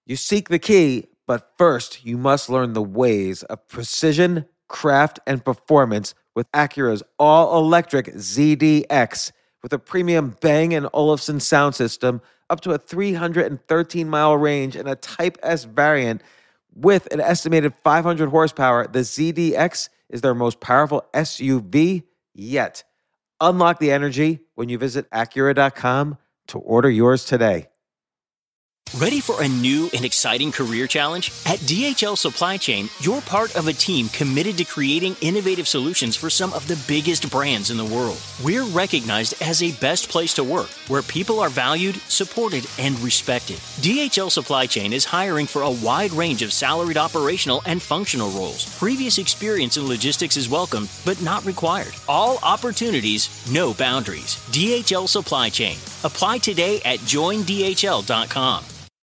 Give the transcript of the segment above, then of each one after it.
You seek the key, but first you must learn the ways of precision, craft, and performance with Acura's all-electric ZDX. With a premium Bang & Olufsen sound system, up to a 313-mile range, and a Type S variant with an estimated 500 horsepower, the ZDX is their most powerful SUV yet. Unlock the energy when you visit Acura.com to order yours today. Ready for a new and exciting career challenge? At DHL Supply Chain, you're part of a team committed to creating innovative solutions for some of the biggest brands in the world. We're recognized as a best place to work, where people are valued, supported, and respected. DHL Supply Chain is hiring for a wide range of salaried operational and functional roles. Previous experience in logistics is welcome, but not required. All opportunities, no boundaries. DHL Supply Chain. Apply today at joindhl.com.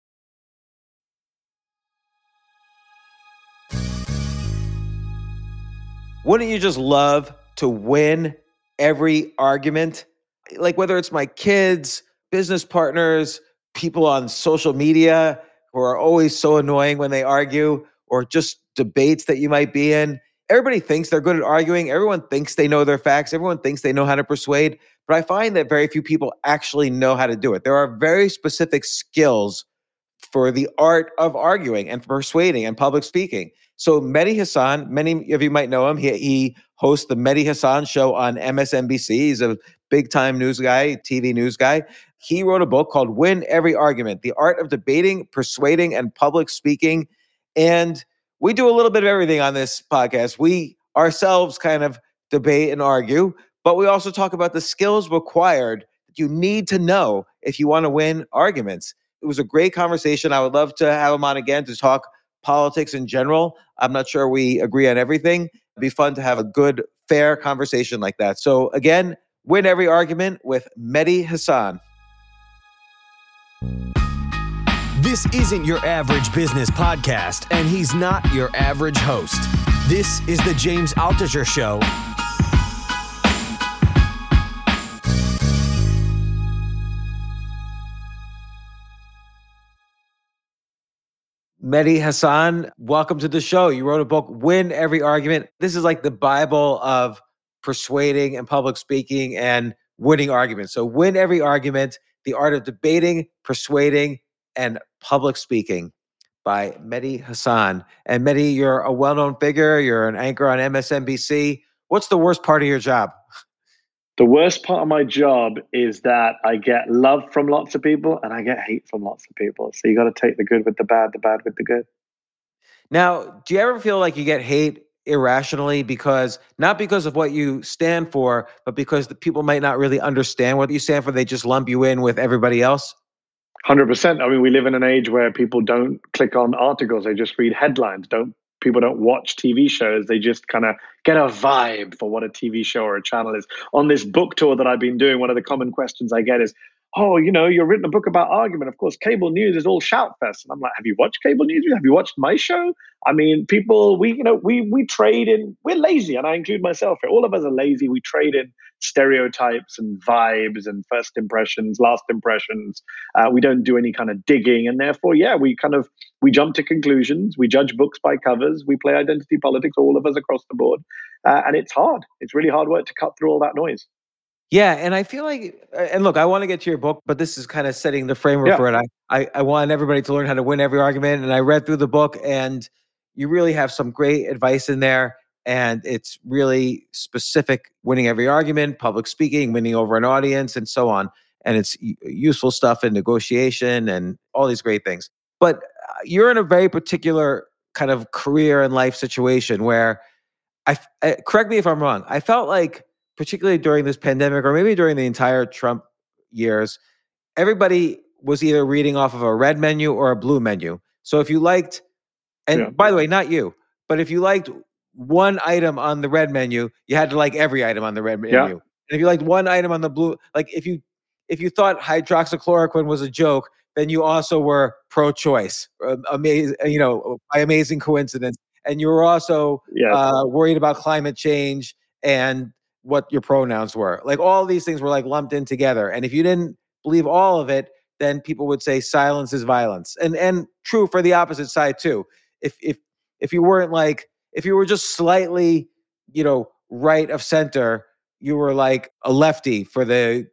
Wouldn't you just love to win every argument? Like whether it's my kids, business partners, people on social media who are always so annoying when they argue, or just debates that you might be in. Everybody thinks they're good at arguing. Everyone thinks they know their facts. Everyone thinks they know how to persuade. But I find that very few people actually know how to do it. There are very specific skills for the art of arguing and persuading and public speaking. So Mehdi Hasan, many of you might know him. He hosts the Mehdi Hasan show on MSNBC. He's a big-time news guy, TV news guy. He wrote a book called Win Every Argument, The Art of Debating, Persuading, and Public Speaking. And we do a little bit of everything on this podcast. We ourselves kind of debate and argue, but we also talk about the skills required that you need to know if you want to win arguments. It was a great conversation. I would love to have him on again to talk politics in general. I'm not sure we agree on everything. It'd be fun to have a good, fair conversation like that. So again, Win Every Argument with Mehdi Hasan. This isn't your average business podcast, and he's not your average host. This is the James Altucher Show. Mehdi Hasan, welcome to the show. You wrote a book, Win Every Argument. This is like the Bible of persuading and public speaking and winning arguments. So Win Every Argument, The Art of Debating, Persuading, and Public Speaking by Mehdi Hasan. And Mehdi, you're a well-known figure. You're an anchor on MSNBC. What's the worst part of your job? The worst part of my job is that I get love from lots of people and I get hate from lots of people. So you got to take the good with the bad with the good. Now, do you ever feel like you get hate irrationally not because of what you stand for, but because the people might not really understand what you stand for? They just lump you in with everybody else? 100%. I mean, we live in an age where people don't click on articles. They just read headlines. People don't watch TV shows. They just kind of get a vibe for what a TV show or a channel is. On this book tour that I've been doing, one of the common questions I get is, oh, you've written a book about argument. Of course, cable news is all shout fest. And I'm like, have you watched cable news? Have you watched my show? I mean, people, we trade in, we're lazy, and I include myself here. All of us are lazy. We trade in stereotypes and vibes and first impressions, last impressions. We don't do any kind of digging. And therefore, we jump to conclusions. We judge books by covers. We play identity politics, all of us across the board. And it's hard. It's really hard work to cut through all that noise. Yeah, and I feel like, and look, I want to get to your book, but this is kind of setting the framework for it. I want everybody to learn how to win every argument, and I read through the book, and you really have some great advice in there, and it's really specific: winning every argument, public speaking, winning over an audience, and so on. And it's useful stuff in negotiation and all these great things. But you're in a very particular kind of career and life situation where, correct me if I'm wrong, I felt like, particularly during this pandemic, or maybe during the entire Trump years, everybody was either reading off of a red menu or a blue menu. So if you liked, by the way, not you, but if you liked one item on the red menu, you had to like every item on the red menu. And if you liked one item on the blue, like if you thought hydroxychloroquine was a joke, then you also were pro-choice, by amazing coincidence. And you were also worried about climate change and what your pronouns were. Like all these things were like lumped in together. And if you didn't believe all of it, then people would say silence is violence. And true for the opposite side too. If you weren't like, if you were just slightly, right of center, you were like a lefty for the,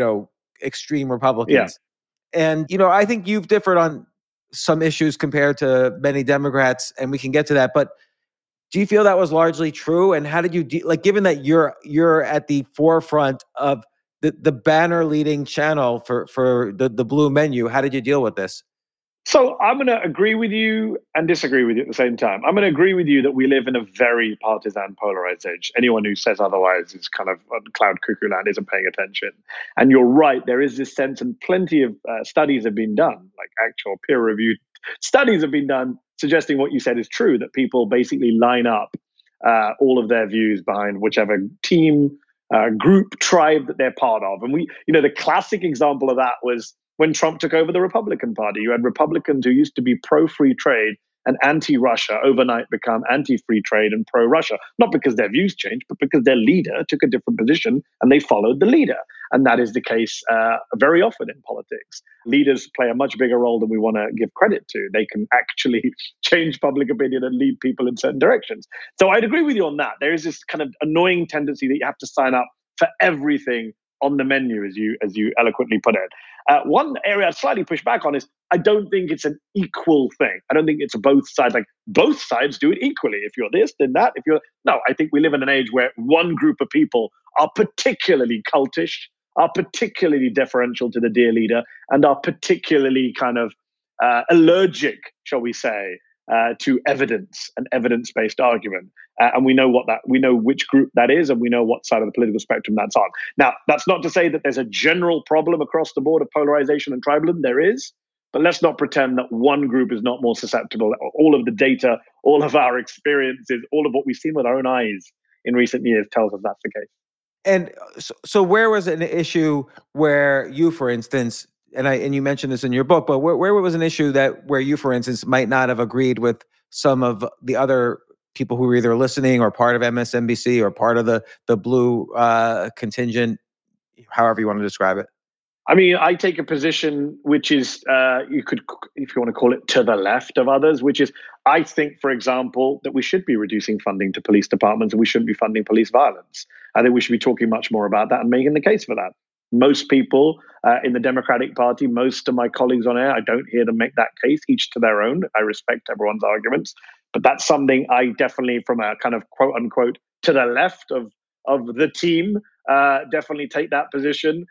extreme Yeah. Republicans. And, I think you've differed on some issues compared to many Democrats, and we can get to that. But do you feel that was largely true? And how did you given that you're at the forefront of the banner leading channel for the Blue Menu, how did you deal with this? So I'm going to agree with you and disagree with you at the same time. I'm going to agree with you that we live in a very partisan, polarized age. Anyone who says otherwise is kind of on cloud cuckoo land, isn't paying attention. And you're right, there is this sense, and plenty of studies have been done, like actual peer-reviewed studies have been done, suggesting what you said is true, that people basically line up all of their views behind whichever team, group, tribe that they're part of. And the classic example of that was when Trump took over the Republican Party. You had Republicans who used to be pro-free trade and anti-Russia overnight become anti-free trade and pro-Russia, not because their views changed, but because their leader took a different position and they followed the leader. And that is the case very often in politics. Leaders play a much bigger role than we want to give credit to. They can actually change public opinion and lead people in certain directions. So I'd agree with you on that. There is this kind of annoying tendency that you have to sign up for everything on the menu, as you eloquently put it. One area I'd slightly push back on is I don't think it's an equal thing. I don't think it's both sides. Like both sides do it equally. If you're this, then that. No, I think we live in an age where one group of people are particularly cultish, are particularly deferential to the dear leader, and are particularly kind of allergic, shall we say, to evidence and evidence-based argument. And we know which group that is, and we know what side of the political spectrum that's on. Now, that's not to say that there's a general problem across the board of polarization and tribalism. There is, but let's not pretend that one group is not more susceptible. All of the data, all of our experiences, all of what we've seen with our own eyes in recent years tells us that's the case. And so where was an issue where you, for instance, and you mentioned this in your book, but where was an issue where you, for instance, might not have agreed with some of the other people who were either listening or part of MSNBC or part of the Blue contingent, however you want to describe it? I mean, I take a position which is, you could, if you want to call it, to the left of others, which is, I think, for example, that we should be reducing funding to police departments and we shouldn't be funding police violence. I think we should be talking much more about that and making the case for that. Most people in the Democratic Party, most of my colleagues on air, I don't hear them make that case, each to their own. I respect everyone's arguments. But that's something I definitely, from a kind of quote unquote to the left of the team, definitely take that position.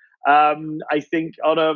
I think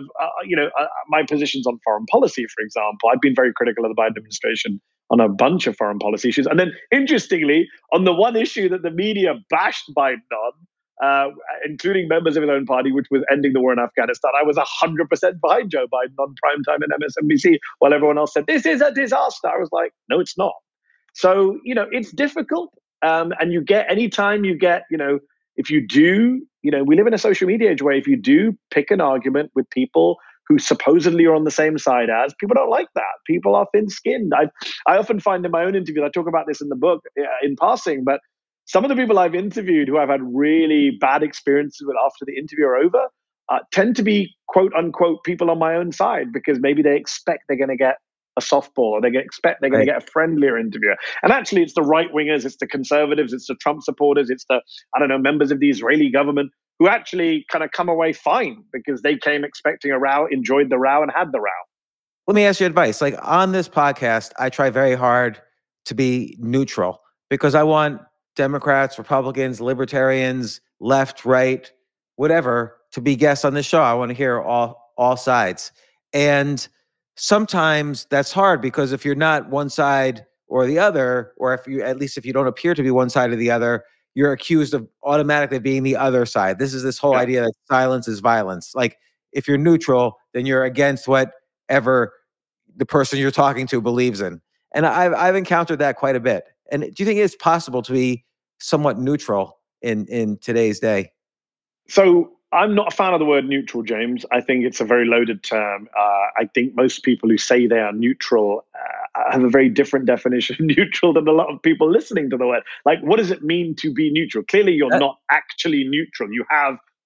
my positions on foreign policy, for example, I've been very critical of the Biden administration on a bunch of foreign policy issues. And then, interestingly, on the one issue that the media bashed Biden on, including members of his own party, which was ending the war in Afghanistan, I was 100% behind Joe Biden on primetime and MSNBC, while everyone else said, this is a disaster. I was like, no, it's not. So, it's difficult. And anytime you get, if you do, we live in a social media age where if you do pick an argument with people who supposedly are on the same side as, people don't like that. People are thin-skinned. I often find in my own interviews, I talk about this in the book in passing, but some of the people I've interviewed who I've had really bad experiences with after the interview are over tend to be quote unquote people on my own side because maybe they expect they're going to get a softball or they expect they're going to get a friendlier interviewer. And actually it's the right wingers, it's the conservatives, it's the Trump supporters, it's the, members of the Israeli government who actually kind of come away fine because they came expecting a row, enjoyed the row and had the row. Let me ask you advice. Like on this podcast, I try very hard to be neutral because I want Democrats, Republicans, libertarians, left, right, whatever, to be guests on this show. I want to hear all sides. And sometimes that's hard because if you're not one side or the other, or if you don't appear to be one side or the other, you're accused of automatically being the other side. This whole idea that silence is violence. Like if you're neutral, then you're against whatever the person you're talking to believes in. And I've encountered that quite a bit. And do you think it's possible to be somewhat neutral in today's day? So I'm not a fan of the word neutral, James. I think it's a very loaded term. I think most people who say they are neutral have a very different definition of neutral than a lot of people listening to the word. Like, what does it mean to be neutral? Clearly, you're not actually neutral. You have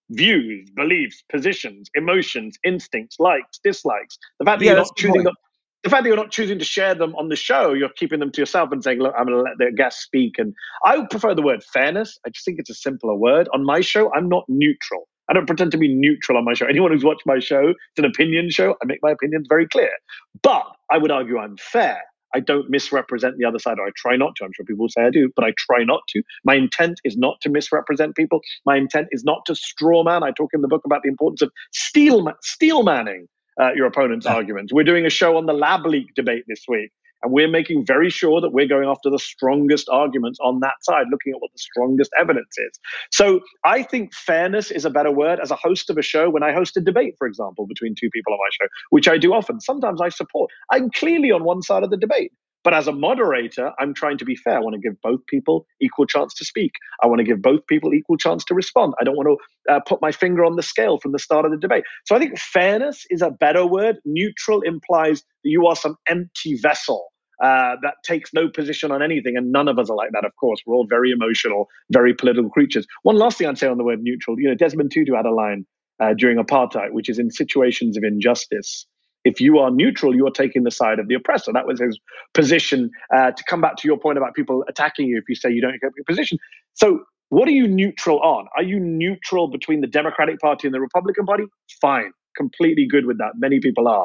views, beliefs, positions, emotions, instincts, likes, dislikes. The fact that Yeah, you're that's not a good choosing point. the fact that you're not choosing to share them on the show, you're keeping them to yourself and saying, look, I'm going to let the guests speak. And I would prefer the word fairness. I just think it's a simpler word. On my show, I'm not neutral. I don't pretend to be neutral on my show. Anyone who's watched my show, it's an opinion show. I make my opinions very clear. But I would argue I'm fair. I don't misrepresent the other side, or I try not to. I'm sure people will say I do, but I try not to. My intent is not to misrepresent people. My intent is not to straw man. I talk in the book about the importance of steel manning your opponent's Yeah. arguments. We're doing a show on the lab leak debate this week, and we're making very sure that we're going after the strongest arguments on that side, looking at what the strongest evidence is. So I think fairness is a better word. As a host of a show, when I host a debate, for example, between two people on my show, which I do often, sometimes I support. I'm clearly on one side of the debate. But as a moderator, I'm trying to be fair. I want to give both people equal chance to speak. I want to give both people equal chance to respond. I don't want to put my finger on the scale from the start of the debate. So I think fairness is a better word. Neutral implies that you are some empty vessel that takes no position on anything. And none of us are like that, of course. We're all very emotional, very political creatures. One last thing I'd say on the word neutral, Desmond Tutu had a line during apartheid, which is in situations of injustice, if you are neutral, you are taking the side of the oppressor. That was his position. To come back to your point about people attacking you if you say you don't accept your position. So what are you neutral on? Are you neutral between the Democratic Party and the Republican Party? Fine. Completely good with that. Many people are.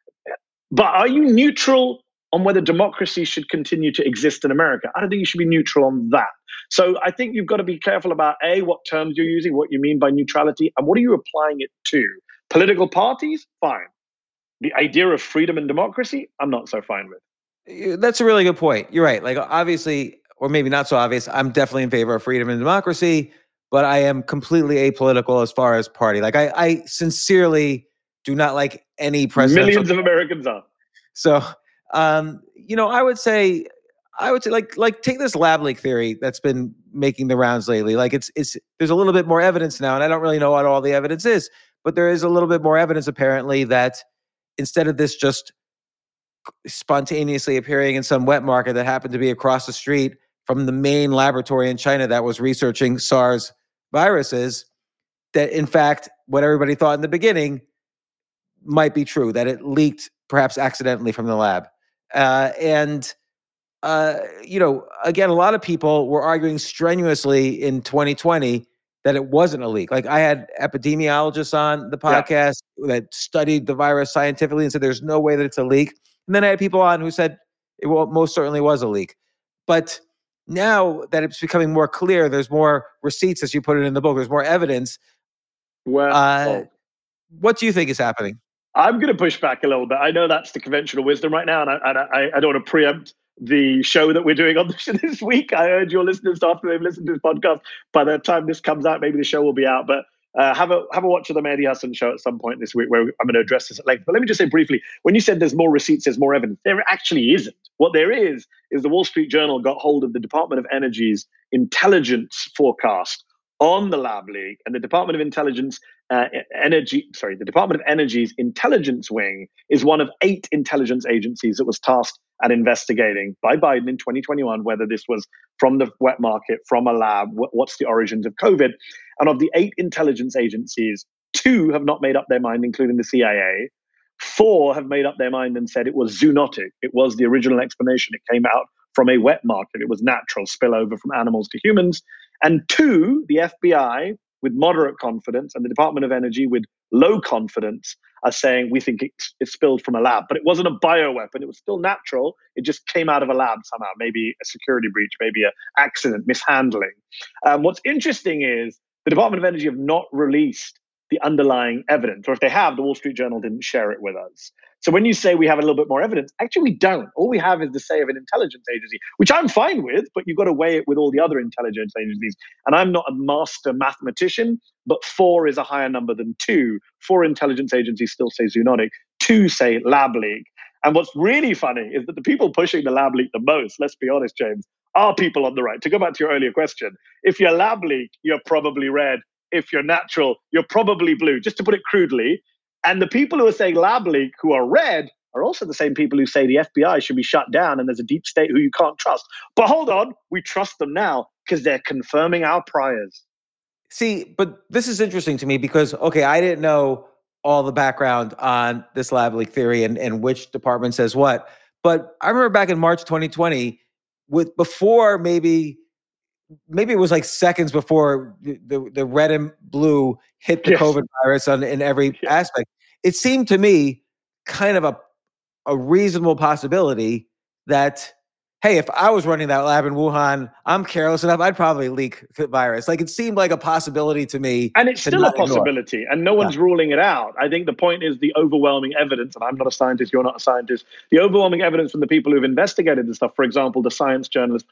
But are you neutral on whether democracy should continue to exist in America? I don't think you should be neutral on that. So I think you've got to be careful about A, what terms you're using, what you mean by neutrality, and what are you applying it to? Political parties? Fine. The idea of freedom and democracy, I'm not so fine with. That's a really good point. You're right. Like, obviously, or maybe not so obvious, I'm definitely in favor of freedom and democracy, but I am completely apolitical as far as party. Like, I sincerely do not like any presidential. Millions of Americans are. So, I would say, like take this lab leak theory that's been making the rounds lately. Like, it's there's a little bit more evidence now, and I don't really know what all the evidence is, but there is a little bit more evidence apparently that instead of this just spontaneously appearing in some wet market that happened to be across the street from the main laboratory in China that was researching SARS viruses, that in fact, what everybody thought in the beginning might be true, that it leaked perhaps accidentally from the lab. Again, a lot of people were arguing strenuously in 2020 that it wasn't a leak. Like, I had epidemiologists on the podcast that studied the virus scientifically and said there's no way that it's a leak. And then I had people on who said it most certainly was a leak. But now that it's becoming more clear, there's more receipts, as you put it in the book, there's more evidence. What do you think is happening? I'm going to push back a little bit. I know that's the conventional wisdom right now, and I don't want to preempt the show that we're doing on this week. I urge your listeners, after they've listened to this podcast, by the time this comes out, maybe the show will be out. But have a watch of the Mehdi Hasan show at some point this week, where I'm going to address this at length. But let me just say briefly, when you said there's more receipts, there's more evidence, there actually isn't. What there is the Wall Street Journal got hold of the Department of Energy's intelligence forecast on the lab leak, and the Department of the Department of Energy's intelligence wing is one of 8 intelligence agencies that was tasked at investigating by Biden in 2021 whether this was from the wet market, from a lab, what's the origins of COVID. And of the 8 intelligence agencies, 2 have not made up their mind, including the CIA. 4 have made up their mind and said it was zoonotic. It was the original explanation. It came out from a wet market. It was natural spillover from animals to humans. And 2, the FBI, with moderate confidence, and the Department of Energy, with low confidence, are saying we think it spilled from a lab. But it wasn't a bioweapon. It was still natural. It just came out of a lab somehow, maybe a security breach, maybe an accident, mishandling. What's interesting is the Department of Energy have not released the underlying evidence, or if they have, the Wall Street Journal didn't share it with us. So when you say we have a little bit more evidence, actually we don't. All we have is the say of an intelligence agency, which I'm fine with, but you've got to weigh it with all the other intelligence agencies. And I'm not a master mathematician, but 4 is a higher number than 2. 4 intelligence agencies still say zoonotic, 2 say lab leak. And what's really funny is that the people pushing the lab leak the most, let's be honest, James, are people on the right. To go back to your earlier question, if you're lab leak, you're probably red. If you're natural, you're probably blue, just to put it crudely. And the people who are saying lab leak, who are red, are also the same people who say the FBI should be shut down and there's a deep state who you can't trust. But hold on, we trust them now because they're confirming our priors. See, but this is interesting to me because, okay, I didn't know all the background on this lab leak theory and which department says what. But I remember back in March 2020, with before maybe it was like seconds before the red and blue hit the Yes. COVID virus in every Yeah. aspect. It seemed to me kind of a reasonable possibility that, hey, if I was running that lab in Wuhan, I'm careless enough, I'd probably leak the virus. Like, it seemed like a possibility to me And it's to still a not ignore. possibility, and no one's ruling it out. I think the point is the overwhelming evidence, and I'm not a scientist, you're not a scientist, the overwhelming evidence from the people who've investigated this stuff, for example, the Science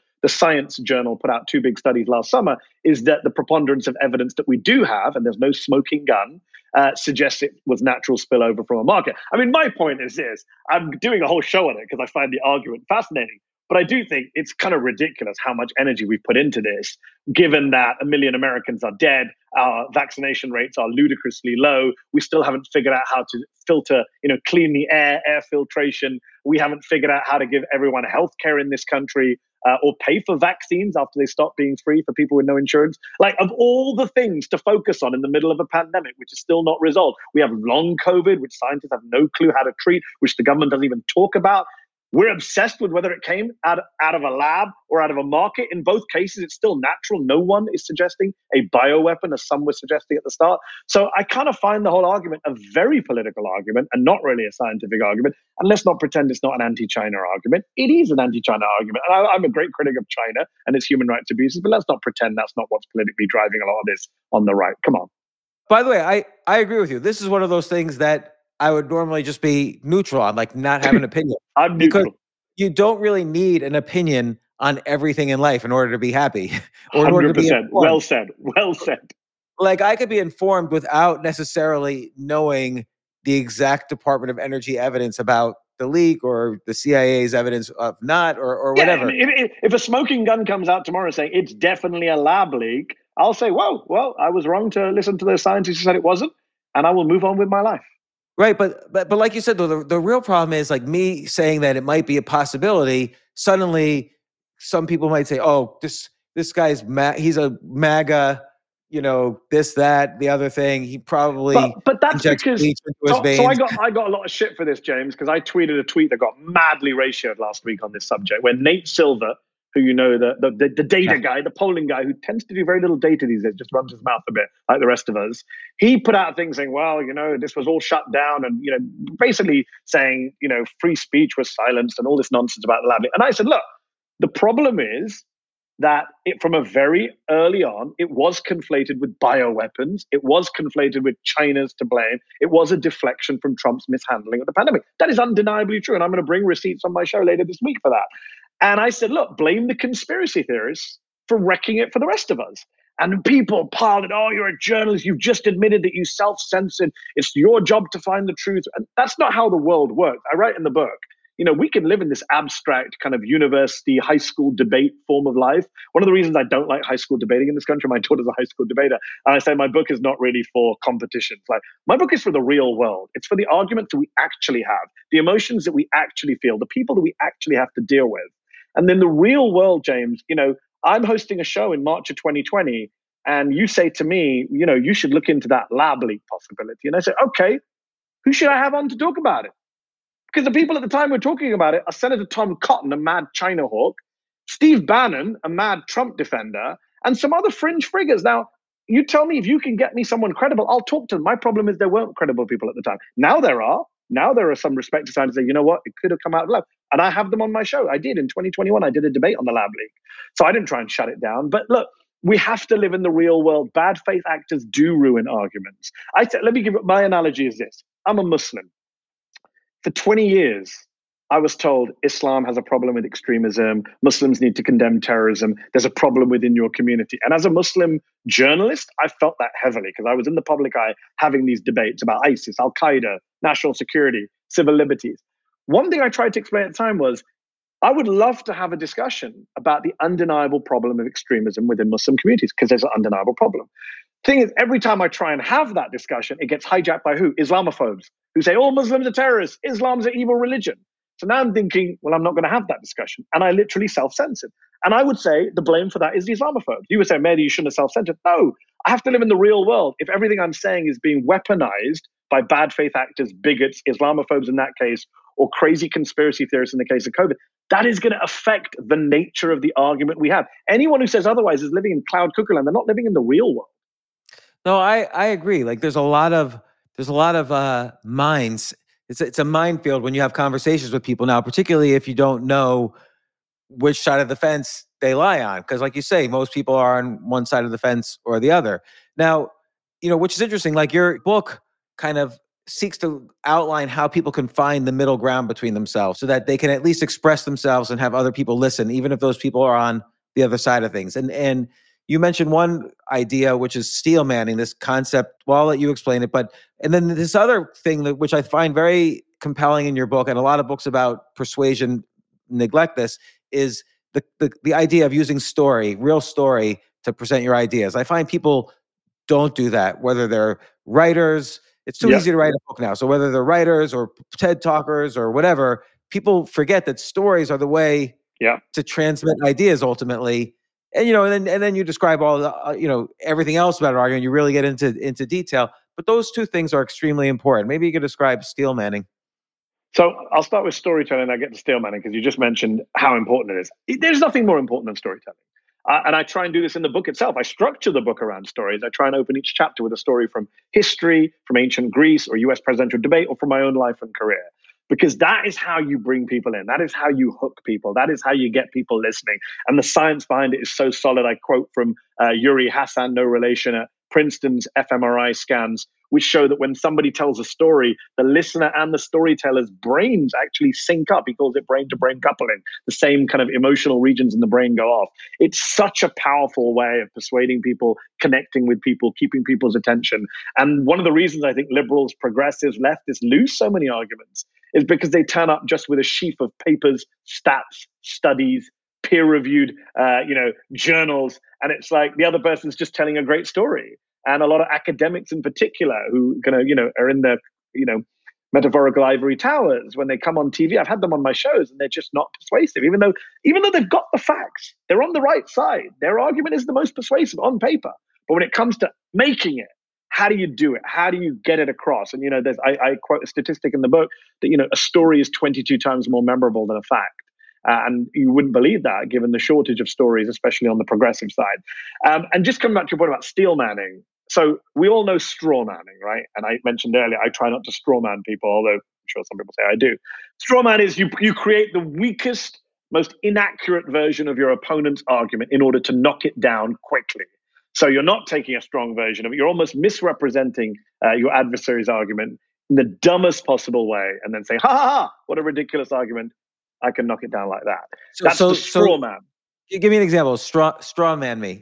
Journal put out 2 big studies last summer, is that the preponderance of evidence that we do have, and there's no smoking gun, suggests it was natural spillover from a market. I mean, my point is this, I'm doing a whole show on it because I find the argument fascinating. But I do think it's kind of ridiculous how much energy we've put into this, given that 1 million Americans are dead, our vaccination rates are ludicrously low. We still haven't figured out how to filter, clean the air filtration. We haven't figured out how to give everyone healthcare in this country, or pay for vaccines after they stop being free for people with no insurance. Like, of all the things to focus on in the middle of a pandemic, which is still not resolved, we have long COVID, which scientists have no clue how to treat, which the government doesn't even talk about. We're obsessed with whether it came out of a lab or out of a market. In both cases, it's still natural. No one is suggesting a bioweapon, as some were suggesting at the start. So I kind of find the whole argument a very political argument and not really a scientific argument. And let's not pretend it's not an anti-China argument. It is an anti-China argument. And I'm a great critic of China and its human rights abuses, but let's not pretend that's not what's politically driving a lot of this on the right. Come on. By the way, I agree with you. This is one of those things that I would normally just be neutral on, like not have an opinion. I'm neutral. Because you don't really need an opinion on everything in life in order to be happy or in order to be 100%. informed. Well said. Well said. Like, I could be informed without necessarily knowing the exact Department of Energy evidence about the leak or the CIA's evidence of not or whatever. Yeah, if a smoking gun comes out tomorrow saying it's definitely a lab leak, I'll say, whoa, well, I was wrong to listen to the scientists who said it wasn't, and I will move on with my life. Right, but like you said, though, the real problem is, like, me saying that it might be a possibility. Suddenly, some people might say, "Oh, this guy's he's a MAGA, this, that, the other thing. He probably but that's injects because bleach into his veins." So I got a lot of shit for this, James, because I tweeted a tweet that got madly ratioed last week on this subject, where Nate Silver, who the data guy, the polling guy, who tends to do very little data these days, just runs his mouth a bit like the rest of us. He put out things saying, well, this was all shut down, and basically saying, free speech was silenced and all this nonsense about the lab. And I said, look, the problem is that from a very early on, it was conflated with bioweapons. It was conflated with China's to blame. It was a deflection from Trump's mishandling of the pandemic. That is undeniably true. And I'm going to bring receipts on my show later this week for that. And I said, look, blame the conspiracy theorists for wrecking it for the rest of us. And people piled it, oh, you're a journalist. You've just admitted that you self-censored. It's your job to find the truth. And that's not how the world works. I write in the book, we can live in this abstract kind of university, high school debate form of life. One of the reasons I don't like high school debating in this country, my daughter's a high school debater, and I say my book is not really for competitions. Like, my book is for the real world. It's for the arguments that we actually have, the emotions that we actually feel, the people that we actually have to deal with. And then the real world, James, I'm hosting a show in March of 2020, and you say to me, you should look into that lab leak possibility. And I say, okay, who should I have on to talk about it? Because the people at the time we're talking about it are Senator Tom Cotton, a mad China hawk, Steve Bannon, a mad Trump defender, and some other fringe figures. Now, you tell me if you can get me someone credible, I'll talk to them. My problem is there weren't credible people at the time. Now there are. Now there are some respected scientists that say, you know what, it could have come out of lab. And I have them on my show. I did in 2021. I did a debate on the lab leak. So I didn't try and shut it down. But look, we have to live in the real world. Bad faith actors do ruin arguments. Let me give it, my analogy is this. I'm a Muslim. For 20 years, I was told Islam has a problem with extremism. Muslims need to condemn terrorism. There's a problem within your community. And as a Muslim journalist, I felt that heavily because I was in the public eye having these debates about ISIS, Al-Qaeda, national security, civil liberties. One thing I tried to explain at the time was I would love to have a discussion about the undeniable problem of extremism within Muslim communities because there's an undeniable problem. Thing is, every time I try and have that discussion, it gets hijacked by who? Islamophobes, who say all Muslims are terrorists. Islam's an evil religion. So now I'm thinking, well, I'm not going to have that discussion. And I literally self-censored. And I would say the blame for that is the Islamophobes. You would say, Mehdi, you shouldn't have self-censored. No, I have to live in the real world. If everything I'm saying is being weaponized by bad faith actors, bigots, Islamophobes in that case, or crazy conspiracy theorists in the case of COVID, that is going to affect the nature of the argument we have. Anyone who says otherwise is living in cloud cuckoo land. They're not living in the real world. No, I agree. Like there's a lot of minds. It's a minefield when you have conversations with people now, particularly if you don't know which side of the fence they lie on. Because like you say, most people are on one side of the fence or the other. Now, which is interesting, like your book kind of seeks to outline how people can find the middle ground between themselves so that they can at least express themselves and have other people listen, even if those people are on the other side of things. And you mentioned one idea, which is steel manning, this concept. Well, I'll let you explain it. And then this other thing which I find very compelling in your book, and a lot of books about persuasion neglect this, is the idea of using real story to present your ideas. I find people don't do that, whether they're writers. It's too easy to write a book now. So whether they're writers or TED talkers or whatever, people forget that stories are the way to transmit ideas ultimately. And and then you describe all the everything else about an argument. You really get into detail, but those two things are extremely important. Maybe you could describe steel manning. So I'll start with storytelling and I get to steel manning because you just mentioned how important it is. There's nothing more important than storytelling. And I try and do this in the book itself. I structure the book around stories. I try and open each chapter with a story from history, from ancient Greece or US presidential debate, or from my own life and career. Because that is how you bring people in. That is how you hook people. That is how you get people listening. And the science behind it is so solid. I quote from Yuri Hassan, no relation, at Princeton's fMRI scans, which show that when somebody tells a story, the listener and the storyteller's brains actually sync up. He calls it brain-to-brain coupling. The same kind of emotional regions in the brain go off. It's such a powerful way of persuading people, connecting with people, keeping people's attention. And one of the reasons I think liberals, progressives, leftists lose so many arguments is because they turn up just with a sheaf of papers, stats, studies, peer-reviewed, journals, and it's like the other person's just telling a great story. And a lot of academics in particular who are in the metaphorical ivory towers, when they come on TV, I've had them on my shows, and they're just not persuasive, even though they've got the facts, they're on the right side. Their argument is the most persuasive on paper, but when it comes to making it, how do you do it? How do you get it across? And I quote a statistic in the book that a story is 22 times more memorable than a fact. And you wouldn't believe that given the shortage of stories, especially on the progressive side. And just coming back to your point about steel manning. So we all know straw manning, right? And I mentioned earlier, I try not to straw man people, although I'm sure some people say I do. Straw man is you create the weakest, most inaccurate version of your opponent's argument in order to knock it down quickly. So you're not taking a strong version of it. You're almost misrepresenting your adversary's argument in the dumbest possible way and then saying, ha, ha, ha, what a ridiculous argument. I can knock it down like that. That's the straw man. Give me an example. Straw man me.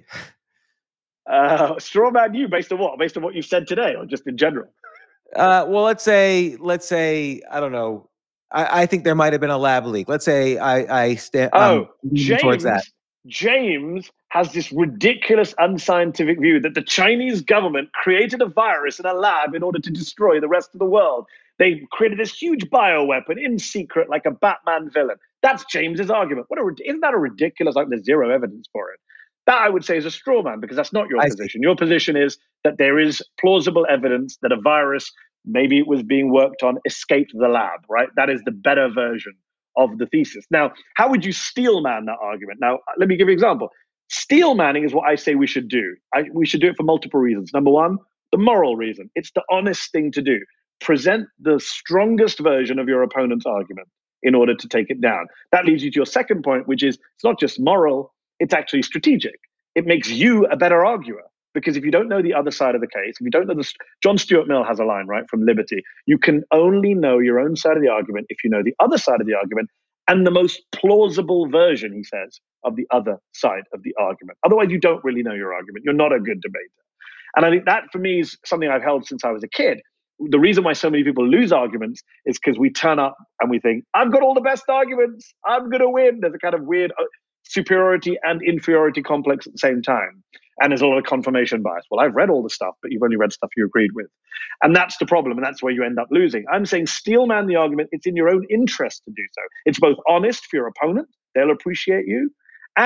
Straw man you based on what? Based on what you've said today, or just in general? Well, let's say I don't know. I think there might have been a lab leak. Let's say I stand. Towards that. James has this ridiculous unscientific view that the Chinese government created a virus in a lab in order to destroy the rest of the world. They created this huge bioweapon in secret, like a Batman villain. That's James's argument. Isn't that a ridiculous? Like there's zero evidence for it. That I would say is a straw man, because that's not your position. Your position is that there is plausible evidence that a virus, maybe it was being worked on, escaped the lab, right? That is the better version of the thesis. Now, how would you steel man that argument? Now, let me give you an example. Steel manning is what I say we should do. We should do it for multiple reasons. Number one, the moral reason. It's the honest thing to do. Present the strongest version of your opponent's argument in order to take it down. That leads you to your second point, which is it's not just moral, it's actually strategic. It makes you a better arguer. Because if you don't know the other side of the case, if you don't know John Stuart Mill has a line, right, from Liberty, you can only know your own side of the argument if you know the other side of the argument and the most plausible version, he says, of the other side of the argument. Otherwise, you don't really know your argument. You're not a good debater. And I think that, for me, is something I've held since I was a kid. The reason why so many people lose arguments is because we turn up and we think, I've got all the best arguments. I'm going to win. There's a kind of weird superiority and inferiority complex at the same time. And there's a lot of confirmation bias. Well, I've read all the stuff, but you've only read stuff you agreed with. And that's the problem. And that's where you end up losing. I'm saying steel man the argument. It's in your own interest to do so. It's both honest for your opponent. They'll appreciate you. And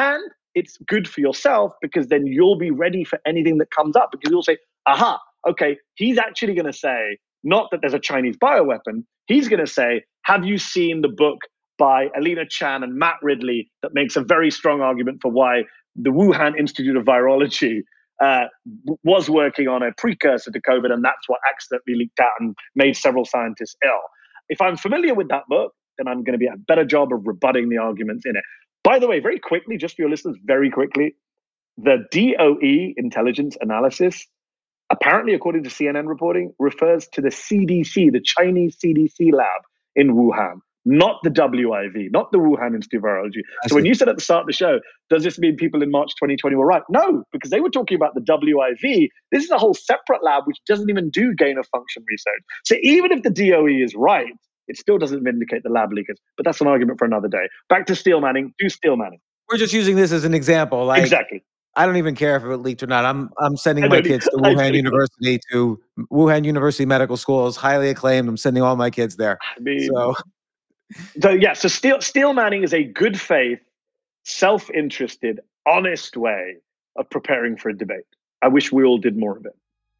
it's good for yourself because then you'll be ready for anything that comes up because you'll say, aha, okay, he's actually going to say, not that there's a Chinese bioweapon. He's going to say, have you seen the book by Alina Chan and Matt Ridley that makes a very strong argument for why the Wuhan Institute of Virology was working on a precursor to COVID, and that's what accidentally leaked out and made several scientists ill. If I'm familiar with that book, then I'm going to be a better job of rebutting the arguments in it. By the way, very quickly, just for your listeners, very quickly, the DOE intelligence analysis, apparently, according to CNN reporting, refers to the CDC, the Chinese CDC lab in Wuhan, not the WIV, not the Wuhan Institute of Virology. So when you said at the start of the show, does this mean people in March 2020 were right? No, because they were talking about the WIV. This is a whole separate lab which doesn't even do gain of function research. So even if the DOE is right, it still doesn't vindicate the lab leakers. But that's an argument for another day. Back to steel manning. Do steel manning. We're just using this as an example. Like, exactly. I don't even care if it leaked or not. I'm sending my kids to Wuhan University, to Wuhan University Medical School. It's highly acclaimed. I'm sending all my kids there. So steel manning is a good faith, self-interested, honest way of preparing for a debate. I wish we all did more of it.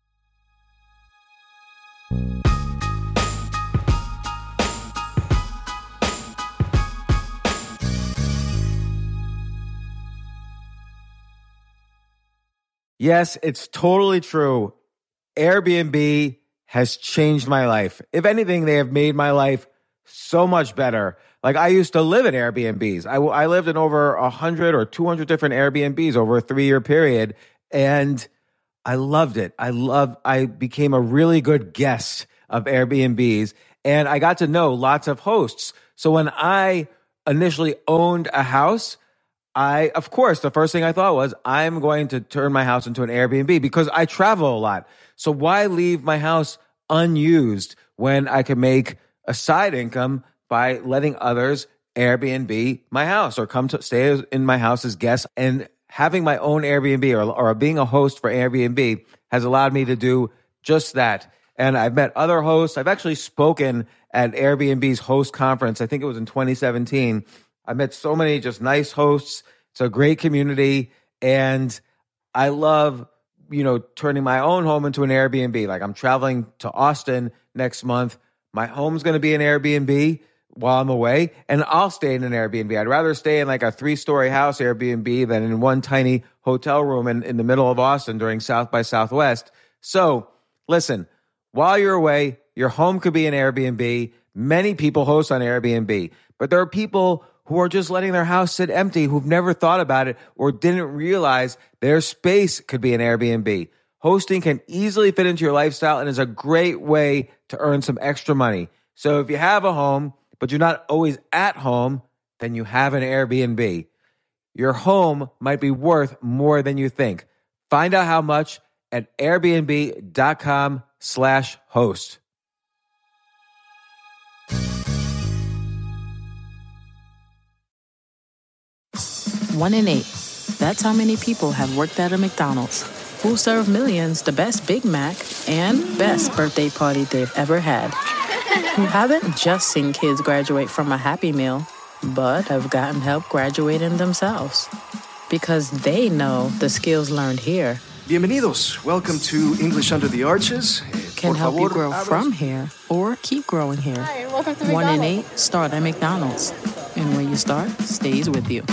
Yes, it's totally true. Airbnb has changed my life. If anything, they have made my life so much better. Like, I used to live in Airbnbs. I lived in over 100 or 200 different Airbnbs over a 3-year period, and I loved it. I became a really good guest of Airbnbs, and I got to know lots of hosts. So when I initially owned a house, of course, the first thing I thought was, I'm going to turn my house into an Airbnb because I travel a lot. So why leave my house unused when I can make a side income by letting others Airbnb my house or come to stay in my house as guests? And having my own Airbnb or being a host for Airbnb has allowed me to do just that. And I've met other hosts. I've actually spoken at Airbnb's host conference. I think it was in 2017. I met so many just nice hosts. It's a great community. And I love, turning my own home into an Airbnb. Like, I'm traveling to Austin next month. My home's going to be an Airbnb while I'm away, and I'll stay in an Airbnb. I'd rather stay in like a 3-story house Airbnb than in one tiny hotel room in the middle of Austin during South by Southwest. So listen, while you're away, your home could be an Airbnb. Many people host on Airbnb, but there are people who are just letting their house sit empty, who've never thought about it or didn't realize their space could be an Airbnb. Hosting can easily fit into your lifestyle and is a great way to earn some extra money. So if you have a home, but you're not always at home, then you have an Airbnb. Your home might be worth more than you think. Find out how much at airbnb.com/host. 1 in 8. That's how many people have worked at a McDonald's, who serve millions the best Big Mac and best birthday party they've ever had. Who haven't just seen kids graduate from a Happy Meal, but have gotten help graduating themselves. Because they know the skills learned here Bienvenidos. Welcome to English Under the Arches. can help you grow from here or keep growing here. Hi, and welcome to 1 in McDonald's. 8 start at McDonald's. And when you start, stays with you.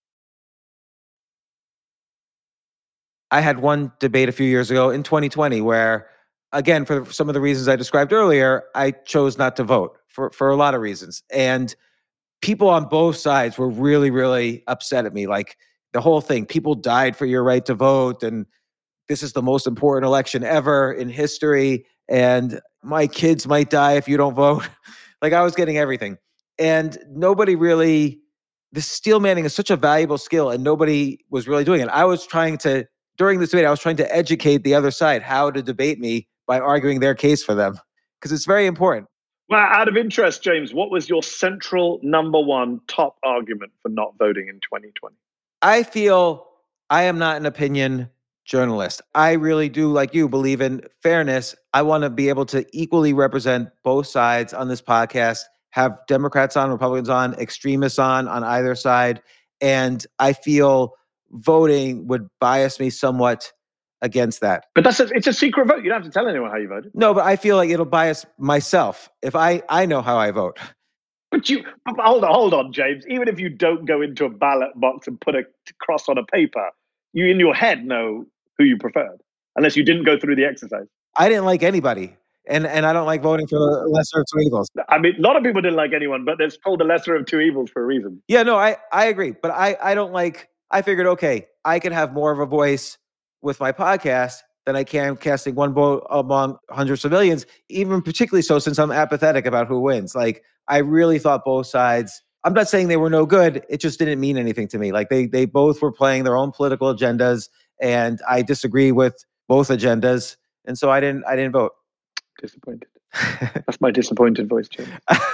I had one debate a few years ago in 2020 where, again, for some of the reasons I described earlier, I chose not to vote for a lot of reasons. And people on both sides were really, really upset at me. Like, the whole thing, people died for your right to vote, and this is the most important election ever in history, and my kids might die if you don't vote. Like, I was getting everything. And nobody really, the steel manning is such a valuable skill, and nobody was really doing it. During this debate, I was trying to educate the other side how to debate me by arguing their case for them, because it's very important. Well, out of interest, James, what was your central number one top argument for not voting in 2020? I feel I am not an opinion journalist. I really do, like you, believe in fairness. I want to be able to equally represent both sides on this podcast, have Democrats on, Republicans on, extremists on either side. And I feel voting would bias me somewhat against that. But it's a secret vote. You don't have to tell anyone how you voted. No, but I feel like it'll bias myself if I know how I vote. But hold on, James. Even if you don't go into a ballot box and put a cross on a paper, you in your head know who you preferred, unless you didn't go through the exercise. I didn't like anybody, and I don't like voting for the lesser of two evils. I mean, a lot of people didn't like anyone, but it's called the lesser of two evils for a reason. Yeah, no, I agree, but I don't like. I figured, okay, I can have more of a voice with my podcast than I can casting one vote among hundreds of millions, even particularly so since I'm apathetic about who wins. Like, I really thought both sides, I'm not saying they were no good, it just didn't mean anything to me. Like, they both were playing their own political agendas, and I disagree with both agendas, and so I didn't vote. Disappointed. That's my disappointed voice, James.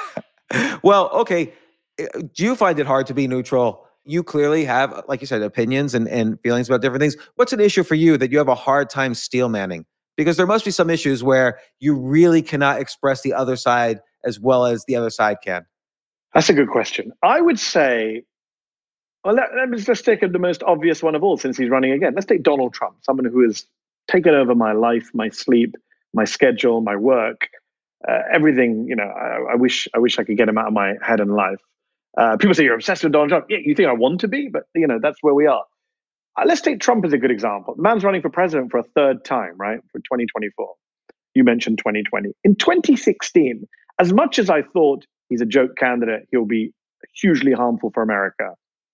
Well, okay. Do you find it hard to be neutral? You clearly have, like you said, opinions and feelings about different things. What's an issue for you that you have a hard time steel manning? Because there must be some issues where you really cannot express the other side as well as the other side can. That's a good question. I would say, well, let's take the most obvious one of all since he's running again. Let's take Donald Trump, someone who has taken over my life, my sleep, my schedule, my work, everything. You know, I wish I could get him out of my head and life. People say you're obsessed with Donald Trump. Yeah, you think I want to be, but you know that's where we are. Let's take Trump as a good example. The man's running for president for a third time, right? For 2024. You mentioned 2020. In 2016, as much as I thought he's a joke candidate, he'll be hugely harmful for America,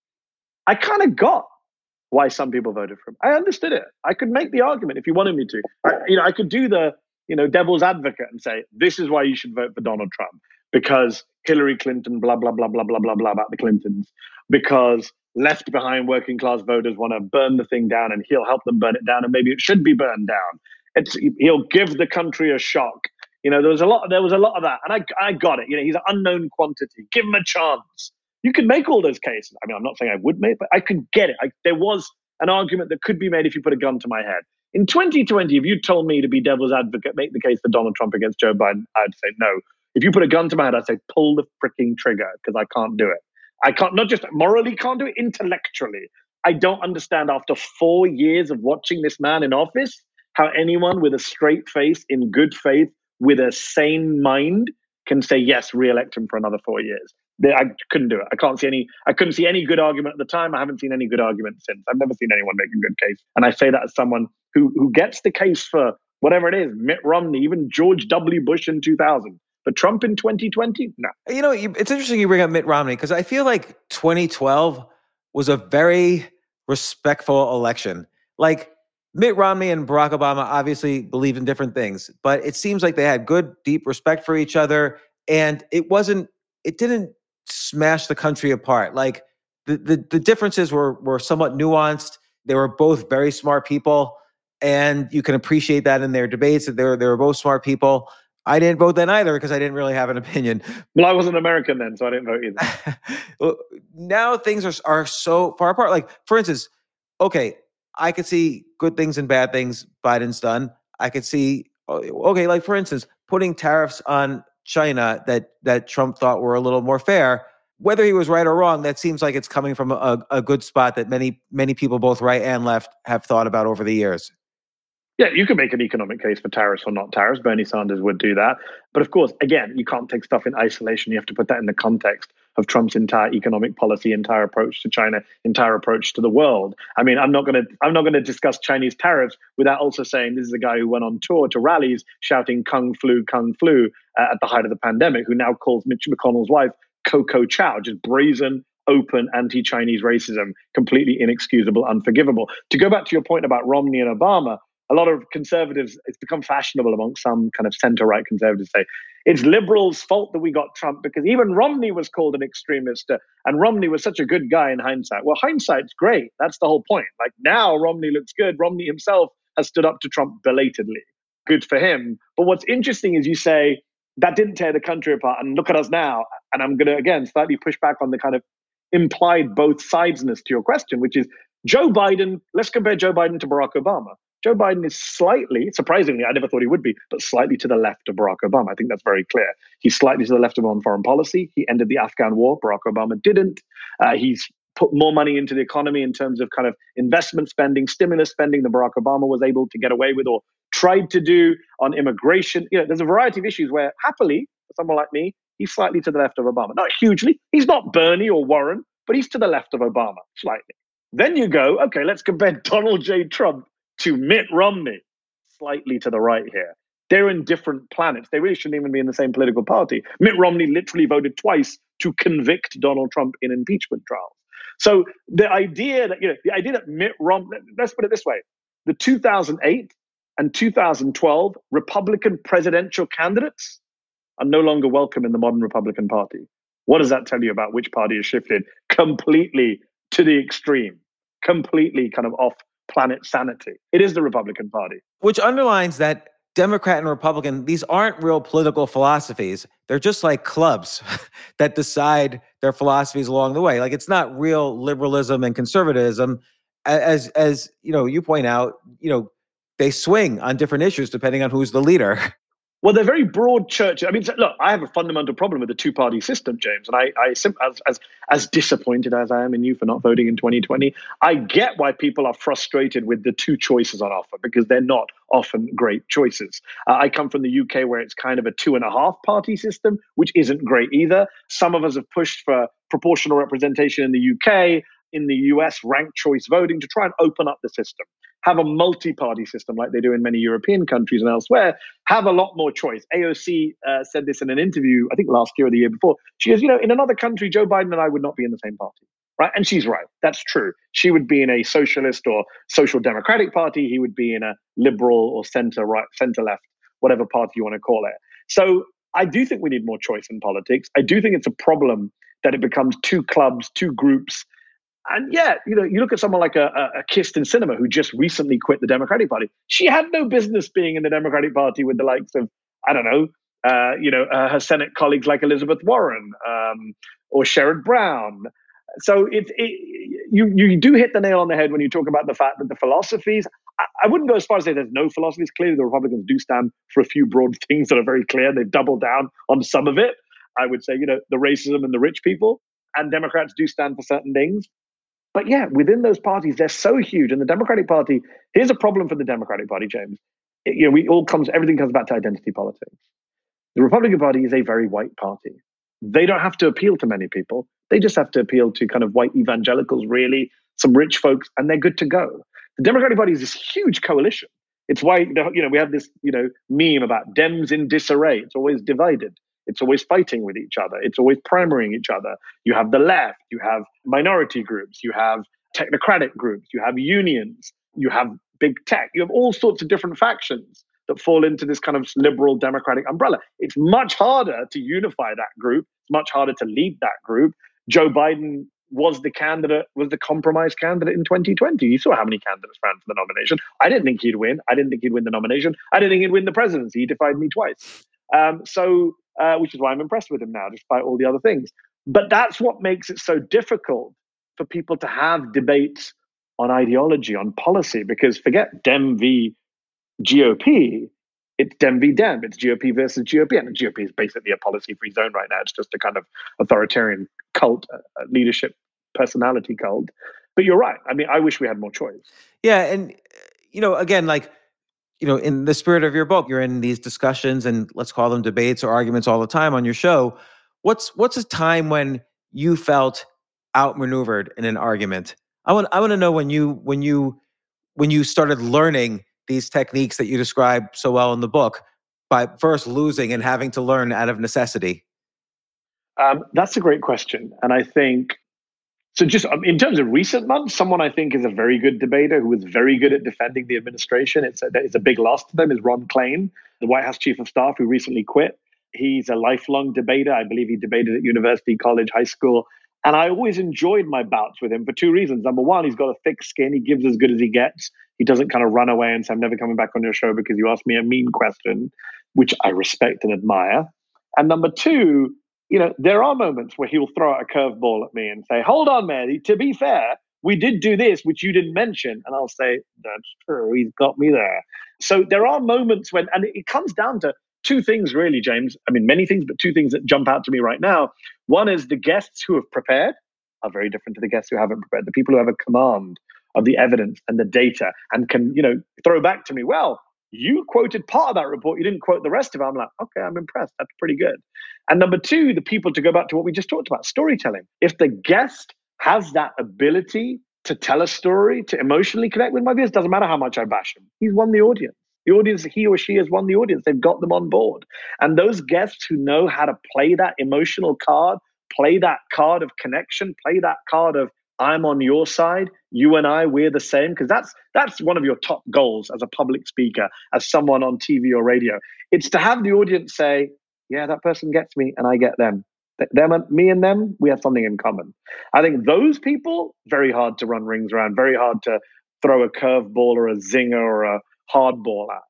I kind of got why some people voted for him. I understood it. I could make the argument if you wanted me to. I could do the devil's advocate and say, this is why you should vote for Donald Trump. Because Hillary Clinton, blah, blah, blah, blah, blah, blah, blah about the Clintons. Because left behind working class voters want to burn the thing down and he'll help them burn it down and maybe it should be burned down. He'll give the country a shock. You know, there was a lot of that. And I got it. You know, he's an unknown quantity. Give him a chance. You can make all those cases. I mean, I'm not saying I would make, but I could get it. There was an argument that could be made if you put a gun to my head. In 2020, if you told me to be devil's advocate, make the case for Donald Trump against Joe Biden, I'd say no. If you put a gun to my head, I'd say pull the freaking trigger because I can't do it. I can't, not just morally can't do it, intellectually. I don't understand after 4 years of watching this man in office, how anyone with a straight face, in good faith, with a sane mind can say, yes, re-elect him for another 4 years. I couldn't do it. I couldn't see any good argument at the time. I haven't seen any good argument since. I've never seen anyone make a good case. And I say that as someone who gets the case for whatever it is, Mitt Romney, even George W. Bush in 2000. But Trump in 2020? No. You know, it's interesting you bring up Mitt Romney because I feel like 2012 was a very respectful election. Like Mitt Romney and Barack Obama obviously believed in different things, but it seems like they had good, deep respect for each other. And it didn't smash the country apart. Like the differences were somewhat nuanced. They were both very smart people. And you can appreciate that in their debates that they were both smart people. I didn't vote then either because I didn't really have an opinion. Well, I wasn't American then, so I didn't vote either. Well, now things are so far apart. Like, for instance, okay, I could see good things and bad things Biden's done. I could see, okay, like for instance, putting tariffs on China that Trump thought were a little more fair. Whether he was right or wrong, that seems like it's coming from a good spot that many people, both right and left, have thought about over the years. Yeah, you can make an economic case for tariffs or not tariffs. Bernie Sanders would do that. But of course, again, you can't take stuff in isolation. You have to put that in the context of Trump's entire economic policy, entire approach to China, entire approach to the world. I mean, I'm not going to discuss Chinese tariffs without also saying this is a guy who went on tour to rallies shouting Kung Flu at the height of the pandemic, who now calls Mitch McConnell's wife Coco Chow, just brazen, open anti-Chinese racism, completely inexcusable, unforgivable. To go back to your point about Romney and Obama, a lot of conservatives, it's become fashionable among some kind of center-right conservatives say, it's liberals' fault that we got Trump because even Romney was called an extremist and Romney was such a good guy in hindsight. Well, hindsight's great. That's the whole point. Like now Romney looks good. Romney himself has stood up to Trump belatedly. Good for him. But what's interesting is you say that didn't tear the country apart and look at us now. And I'm going to, again, slightly push back on the kind of implied both sidesness to your question, which is Joe Biden. Let's compare Joe Biden to Barack Obama. Joe Biden is slightly, surprisingly, I never thought he would be, but slightly to the left of Barack Obama. I think that's very clear. He's slightly to the left of him on foreign policy. He ended the Afghan war. Barack Obama didn't. He's put more money into the economy in terms of kind of investment spending, stimulus spending that Barack Obama was able to get away with or tried to do on immigration. There's a variety of issues where happily, for someone like me, he's slightly to the left of Obama. Not hugely. He's not Bernie or Warren, but he's to the left of Obama, slightly. Then you go, okay, let's compare Donald J. Trump to Mitt Romney, slightly to the right here. They're in different planets. They really shouldn't even be in the same political party. Mitt Romney literally voted twice to convict Donald Trump in impeachment trials. So the idea that Mitt Romney, let's put it this way, the 2008 and 2012 Republican presidential candidates are no longer welcome in the modern Republican Party. What does that tell you about which party has shifted completely to the extreme, completely kind of off planet sanity? It is the Republican Party. Which underlines that Democrat and Republican, these aren't real political philosophies. They're just like clubs that decide their philosophies along the way. Like, it's not real liberalism and conservatism. As you point out, they swing on different issues depending on who's the leader. Well, they're very broad churches. I mean, look, I have a fundamental problem with the two-party system, James, and as disappointed as I am in you for not voting in 2020, I get why people are frustrated with the two choices on offer, because they're not often great choices. I come from the UK, where it's kind of a 2.5-party system, which isn't great either. Some of us have pushed for proportional representation in the UK, in the US, ranked choice voting to try and open up the system. Have a multi-party system like they do in many European countries and elsewhere. Have a lot more choice. AOC said this in an interview, I think last year or the year before. She goes, in another country, Joe Biden and I would not be in the same party, right? And she's right. That's true. She would be in a socialist or social democratic party. He would be in a liberal or center-right, center-left, whatever party you want to call it. So I do think we need more choice in politics. I do think it's a problem that it becomes two clubs, two groups. And yeah, you look at someone like a Kyrsten Sinema, who just recently quit the Democratic Party. She had no business being in the Democratic Party with the likes of, her Senate colleagues like Elizabeth Warren or Sherrod Brown. So you do hit the nail on the head when you talk about the fact that the philosophies, I wouldn't go as far as say there's no philosophies. Clearly, the Republicans do stand for a few broad things that are very clear. They've doubled down on some of it. I would say, the racism and the rich people, and Democrats do stand for certain things. But yeah, within those parties, they're so huge. And the Democratic Party, here's a problem for the Democratic Party, James. Everything comes back to identity politics. The Republican Party is a very white party. They don't have to appeal to many people. They just have to appeal to kind of white evangelicals, really, some rich folks, and they're good to go. The Democratic Party is this huge coalition. It's why, we have this, meme about Dems in disarray. It's always divided. It's always fighting with each other. It's always primarying each other. You have the left, you have minority groups, you have technocratic groups, you have unions, you have big tech, you have all sorts of different factions that fall into this kind of liberal democratic umbrella. It's much harder to unify that group. It's much harder to lead that group. Joe Biden was the compromise candidate in 2020. You saw how many candidates ran for the nomination. I didn't think he'd win. I didn't think he'd win the nomination. I didn't think he'd win the presidency. He defied me twice. Which is why I'm impressed with him now, despite all the other things. But that's what makes it so difficult for people to have debates on ideology, on policy, because forget Dem v GOP, it's Dem v Dem, it's GOP versus GOP. And the GOP is basically a policy-free zone right now. It's just a kind of authoritarian cult, leadership personality cult. But you're right. I mean, I wish we had more choice. Yeah. And, again, in the spirit of your book, you're in these discussions and let's call them debates or arguments all the time on your show. What's a time when you felt outmaneuvered in an argument? I want to know when you started learning these techniques that you describe so well in the book by first losing and having to learn out of necessity. That's a great question, and I think. So just in terms of recent months, someone I think is a very good debater who was very good at defending the administration. It's a big loss to them is Ron Klain, the White House chief of staff who recently quit. He's a lifelong debater. I believe he debated at university, college, high school. And I always enjoyed my bouts with him for two reasons. Number one, he's got a thick skin. He gives as good as he gets. He doesn't kind of run away and say, I'm never coming back on your show because you asked me a mean question, which I respect and admire. And number two, there are moments where he'll throw out a curveball at me and say, hold on, man, to be fair, we did do this, which you didn't mention. And I'll say, that's true, he's got me there. So there are moments when, and it comes down to two things really, James. I mean, many things, but two things that jump out to me right now. One is the guests who have prepared. are very different to the guests who haven't prepared. The people who have a command of the evidence and the data and can, throw back to me, well, you quoted part of that report, you didn't quote the rest of it. I'm like, okay, I'm impressed. That's pretty good. And number two, the people, to go back to what we just talked about, storytelling. If the guest has that ability to tell a story, to emotionally connect with my viewers, doesn't matter how much I bash him. He's won the audience. The audience, he or she has won the audience. They've got them on board. And those guests who know how to play that emotional card, play that card of connection, play that card of I'm on your side, you and I, we're the same, because that's one of your top goals as a public speaker, as someone on TV or radio. It's to have the audience say, yeah, that person gets me and I get them. Me and them, we have something in common. I think those people, very hard to run rings around, very hard to throw a curveball or a zinger or a hard ball at.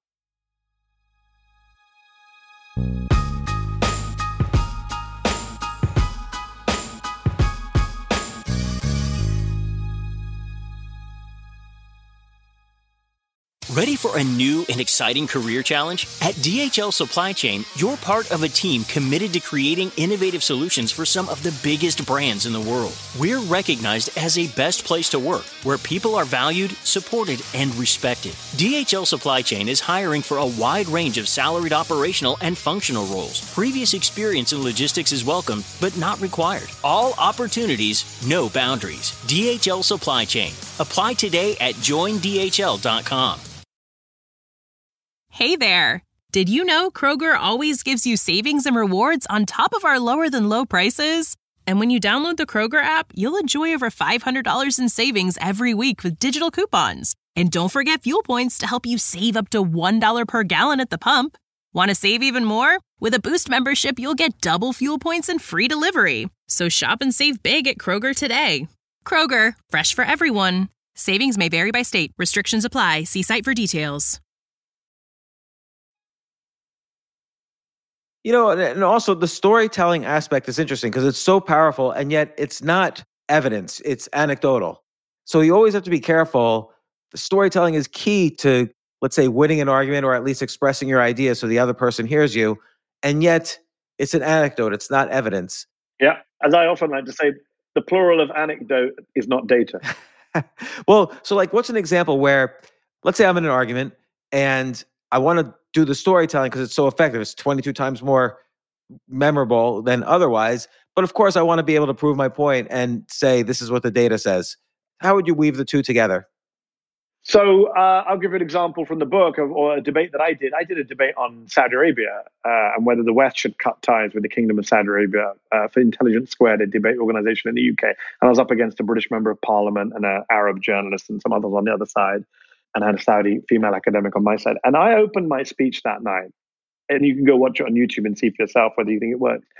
Ready for a new and exciting career challenge? At DHL Supply Chain, you're part of a team committed to creating innovative solutions for some of the biggest brands in the world. We're recognized as a best place to work, where people are valued, supported, and respected. DHL Supply Chain is hiring for a wide range of salaried operational and functional roles. Previous experience in logistics is welcome, but not required. All opportunities, no boundaries. DHL Supply Chain. Apply today at joindhl.com. Hey there! Did you know Kroger always gives you savings and rewards on top of our lower-than-low prices? And when you download the Kroger app, you'll enjoy over $500 in savings every week with digital coupons. And don't forget fuel points to help you save up to $1 per gallon at the pump. Want to save even more? With a Boost membership, you'll get double fuel points and free delivery. So shop and save big at Kroger today. Kroger, fresh for everyone. Savings may vary by state. Restrictions apply. See site for details. And also the storytelling aspect is interesting because it's so powerful, and yet it's not evidence, it's anecdotal. So you always have to be careful. The storytelling is key to, let's say, winning an argument or at least expressing your idea so the other person hears you. And yet it's an anecdote, it's not evidence. Yeah. As I often like to say, the plural of anecdote is not data. Well, so what's an example where, let's say I'm in an argument and I want to do the storytelling because it's so effective. It's 22 times more memorable than otherwise. But of course, I want to be able to prove my point and say, this is what the data says. How would you weave the two together? So I'll give you an example from the book or a debate that I did. I did a debate on Saudi Arabia and whether the West should cut ties with the Kingdom of Saudi Arabia for Intelligence Squared, a debate organization in the UK. And I was up against a British member of parliament and an Arab journalist and some others on the other side, and I had a Saudi female academic on my side. And I opened my speech that night, and you can go watch it on YouTube and see for yourself whether you think it works.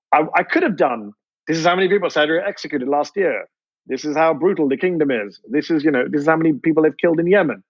I could have done, this is how many people Saudi Arabia executed last year. This is how brutal the kingdom is. This is how many people they've killed in Yemen.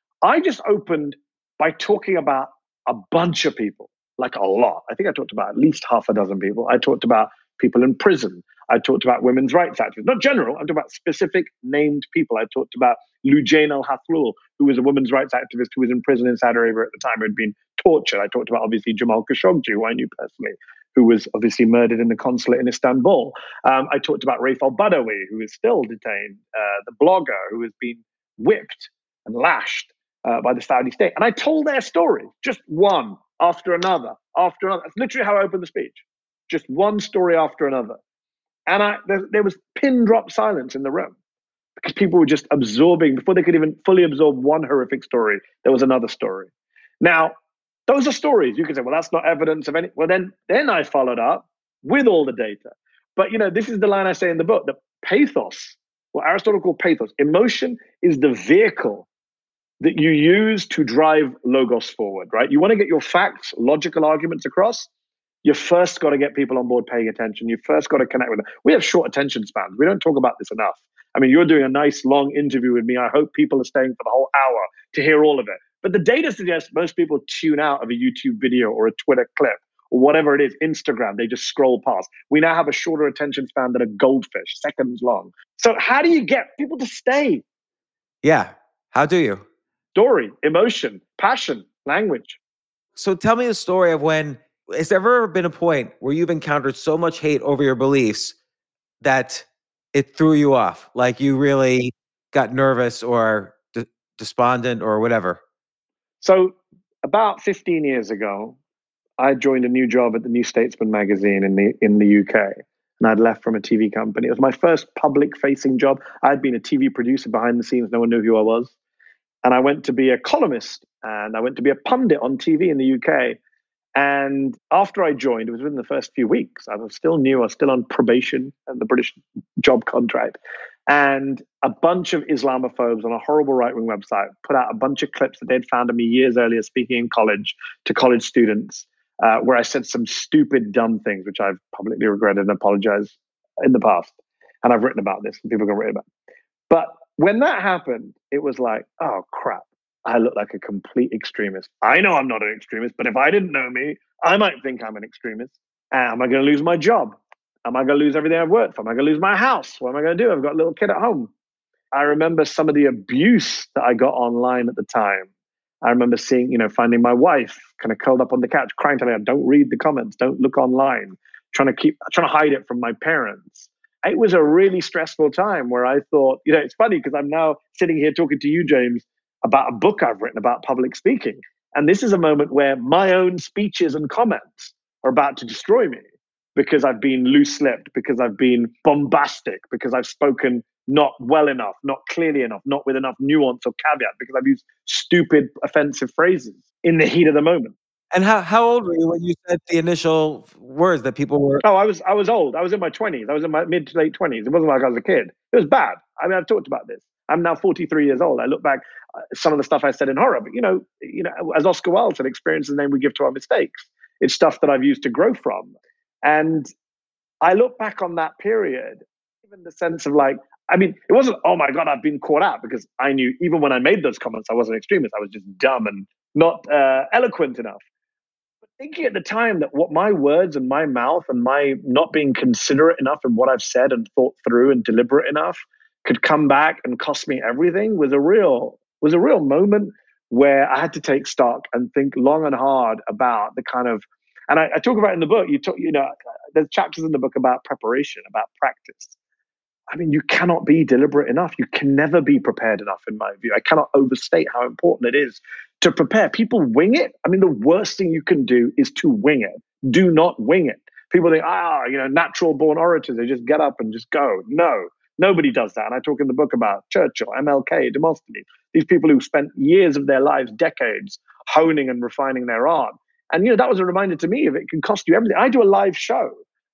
I just opened by talking about a bunch of people, like a lot. I think I talked about at least half a dozen people. I talked about people in prison. I talked about women's rights activists, not general. I'm talking about specific named people. I talked about Lujain al-Hathloul, who was a women's rights activist who was in prison in Saudi Arabia at the time, who had been tortured. I talked about, obviously, Jamal Khashoggi, who I knew personally, who was obviously murdered in the consulate in Istanbul. I talked about Raif al-Badawi, who is still detained, the blogger who has been whipped and lashed by the Saudi state. And I told their story, just one after another, after another. That's literally how I opened the speech. Just one story after another. And there was pin drop silence in the room because people were just absorbing. Before they could even fully absorb one horrific story, there was another story. Now, those are stories. You can say, well, that's not evidence of any. Well, then I followed up with all the data. But, this is the line I say in the book, that pathos, what Aristotle called pathos, emotion is the vehicle that you use to drive logos forward, right? You want to get your facts, logical arguments across. You first got to get people on board paying attention. You first got to connect with them. We have short attention spans. We don't talk about this enough. I mean, you're doing a nice long interview with me. I hope people are staying for the whole hour to hear all of it. But the data suggests most people tune out of a YouTube video or a Twitter clip or whatever it is, Instagram. They just scroll past. We now have a shorter attention span than a goldfish, seconds long. So how do you get people to stay? Yeah. How do you? Story, emotion, passion, language. So tell me the story of when, has there ever been a point where you've encountered so much hate over your beliefs that it threw you off? Like you really got nervous or despondent or whatever? So about 15 years ago, I joined a new job at the New Statesman magazine in the UK, and I'd left from a TV company. It was my first public-facing job. I'd been a TV producer behind the scenes; no one knew who I was. And I went to be a columnist, and I went to be a pundit on TV in the UK. And after I joined, it was within the first few weeks. I was still new. I was still on probation and the British job contract. And a bunch of Islamophobes on a horrible right-wing website put out a bunch of clips that they'd found of me years earlier speaking in college to college students, where I said some stupid, dumb things, which I've publicly regretted and apologized in the past. And I've written about this, and people can read about it. But when that happened, it was like, oh, crap. I look like a complete extremist. I know I'm not an extremist, but if I didn't know me, I might think I'm an extremist. Am I going to lose my job? Am I going to lose everything I've worked for? Am I going to lose my house? What am I going to do? I've got a little kid at home. I remember some of the abuse that I got online at the time. I remember seeing, finding my wife kind of curled up on the couch, crying to me, don't read the comments, don't look online, trying to hide it from my parents. It was a really stressful time where I thought, it's funny because I'm now sitting here talking to you, James, about a book I've written about public speaking. And this is a moment where my own speeches and comments are about to destroy me because I've been loose-lipped, because I've been bombastic, because I've spoken not well enough, not clearly enough, not with enough nuance or caveat, because I've used stupid, offensive phrases in the heat of the moment. And how old were you when you said the initial words that people were? Oh, I was old. I was in my 20s. I was in my mid to late 20s. It wasn't like I was a kid. It was bad. I mean, I've talked about this. I'm now 43 years old. I look back, some of the stuff I said in horror, but as Oscar Wilde said, experience is the name we give to our mistakes. It's stuff that I've used to grow from. And I look back on that period, even the sense of it wasn't, oh my God, I've been caught out, because I knew even when I made those comments, I wasn't an extremist. I was just dumb and not eloquent enough. But thinking at the time that what my words and my mouth and my not being considerate enough in what I've said and thought through and deliberate enough could come back and cost me everything was a real moment where I had to take stock and think long and hard about the kind of, and I talk about in the book, there's chapters in the book about preparation, about practice. I mean, you cannot be deliberate enough. You can never be prepared enough, in my view. I cannot overstate how important it is to prepare. People wing it. I mean, the worst thing you can do is to wing it. Do not wing it. People think, natural born orators, they just get up and just go. No, nobody does that. And I talk in the book about Churchill, MLK, Demosthenes, these people who spent years of their lives, decades, honing and refining their art. And, that was a reminder to me of it can cost you everything. I do a live show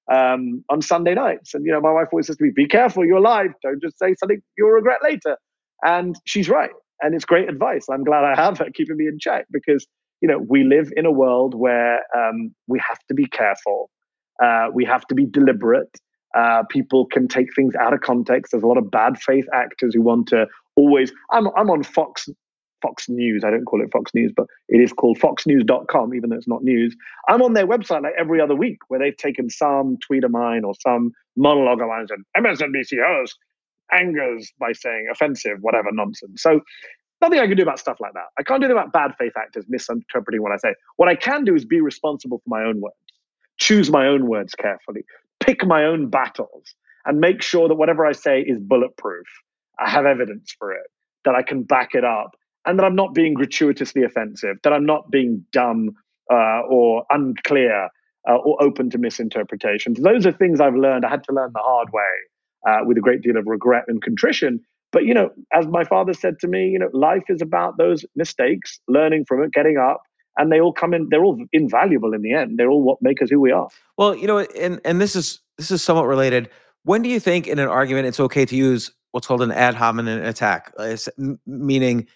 on Sunday nights. And, my wife always says to me, be careful, you're live. Don't just say something you'll regret later. And she's right. And it's great advice. I'm glad I have her keeping me in check because, we live in a world where we have to be careful. We have to be deliberate. People can take things out of context. There's a lot of bad faith actors who want to always, I'm on Fox News. I don't call it Fox News, but it is called foxnews.com, even though it's not news. I'm on their website like every other week where they've taken some tweet of mine or some monologue of mine and MSNBC host angers by saying offensive, whatever nonsense. So nothing I can do about stuff like that. I can't do anything about bad faith actors misinterpreting what I say. What I can do is be responsible for my own words, choose my own words carefully, pick my own battles, and make sure that whatever I say is bulletproof. I have evidence for it, that I can back it up, and that I'm not being gratuitously offensive, that I'm not being dumb or unclear or open to misinterpretations. Those are things I've learned. I had to learn the hard way with a great deal of regret and contrition. But, as my father said to me, life is about those mistakes, learning from it, getting up, and they all come in. They're all invaluable in the end. They're all what make us who we are. Well, and this is somewhat related. When do you think in an argument it's okay to use what's called an ad hominem attack? Meaning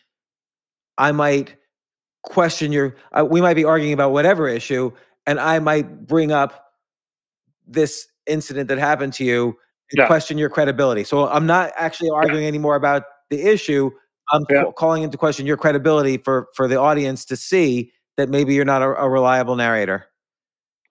I might question we might be arguing about whatever issue, and I might bring up this incident that happened to you and question your credibility. So I'm not actually arguing anymore about the issue. I'm calling into question your credibility for the audience to see that maybe you're not a reliable narrator.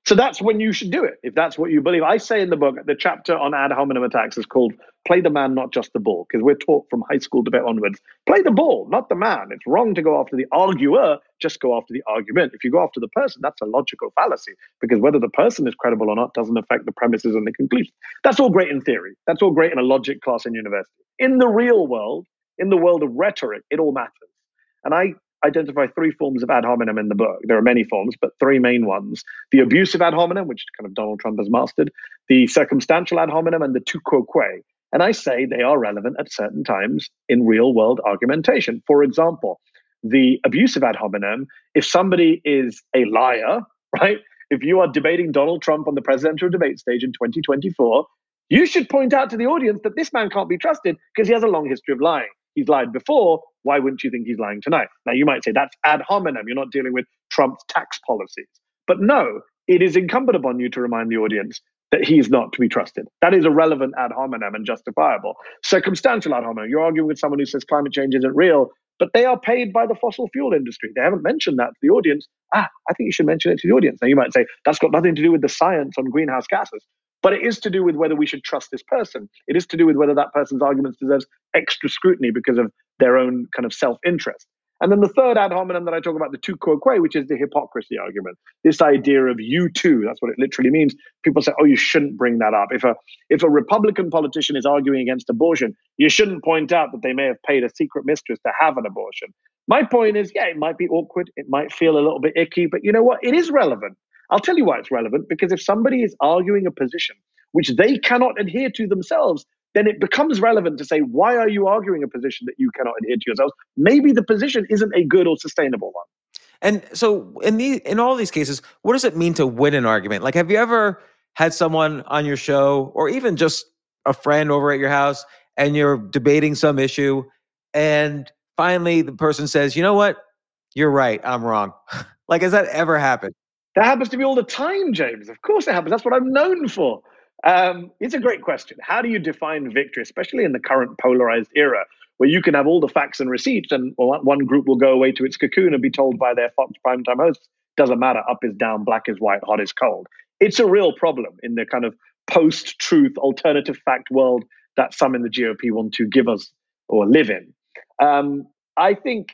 So that's when you should do it, if that's what you believe. I say in the book, the chapter on ad hominem attacks is called Play the Man, Not Just the Ball, because we're taught from high school debate onwards, play the ball, not the man. It's wrong to go after the arguer, just go after the argument. If you go after the person, that's a logical fallacy, because whether the person is credible or not doesn't affect the premises and the conclusion. That's all great in theory. That's all great in a logic class in university. In the real world, in the world of rhetoric, it all matters. And I identify 3 forms of ad hominem in the book. There are many forms, but 3 main ones. The abusive ad hominem, which kind of Donald Trump has mastered, the circumstantial ad hominem, and the tu quoque. And I say they are relevant at certain times in real world argumentation. For example, the abusive ad hominem, if somebody is a liar, right? If you are debating Donald Trump on the presidential debate stage in 2024, you should point out to the audience that this man can't be trusted because he has a long history of lying. He's lied before. Why wouldn't you think he's lying tonight? Now, you might say that's ad hominem. You're not dealing with Trump's tax policies. But no, it is incumbent upon you to remind the audience that he's not to be trusted. That is a relevant ad hominem and justifiable. Circumstantial ad hominem. You're arguing with someone who says climate change isn't real, but they are paid by the fossil fuel industry. They haven't mentioned that to the audience. I think you should mention it to the audience. Now, you might say that's got nothing to do with the science on greenhouse gases. But it is to do with whether we should trust this person. It is to do with whether that person's arguments deserves extra scrutiny because of their own kind of self-interest. And then the third ad hominem that I talk about, the tu quoque, which is the hypocrisy argument. This idea of you too, that's what it literally means. People say, oh, you shouldn't bring that up. If a Republican politician is arguing against abortion, you shouldn't point out that they may have paid a secret mistress to have an abortion. My point is, yeah, it might be awkward. It might feel a little bit icky, but you know what? It is relevant. I'll tell you why it's relevant, because if somebody is arguing a position which they cannot adhere to themselves, then it becomes relevant to say, why are you arguing a position that you cannot adhere to yourselves? Maybe the position isn't a good or sustainable one. And so in all these cases, what does it mean to win an argument? Like, have you ever had someone on your show or even just a friend over at your house and you're debating some issue and finally the person says, you know what? You're right. I'm wrong. Like, has that ever happened? That happens to me all the time, James. Of course it happens. That's what I'm known for. It's a great question. How do you define victory, especially in the current polarized era, where you can have all the facts and receipts and one group will go away to its cocoon and be told by their Fox primetime hosts, doesn't matter, up is down, black is white, hot is cold. It's a real problem in the kind of post-truth, alternative fact world that some in the GOP want to give us or live in. I think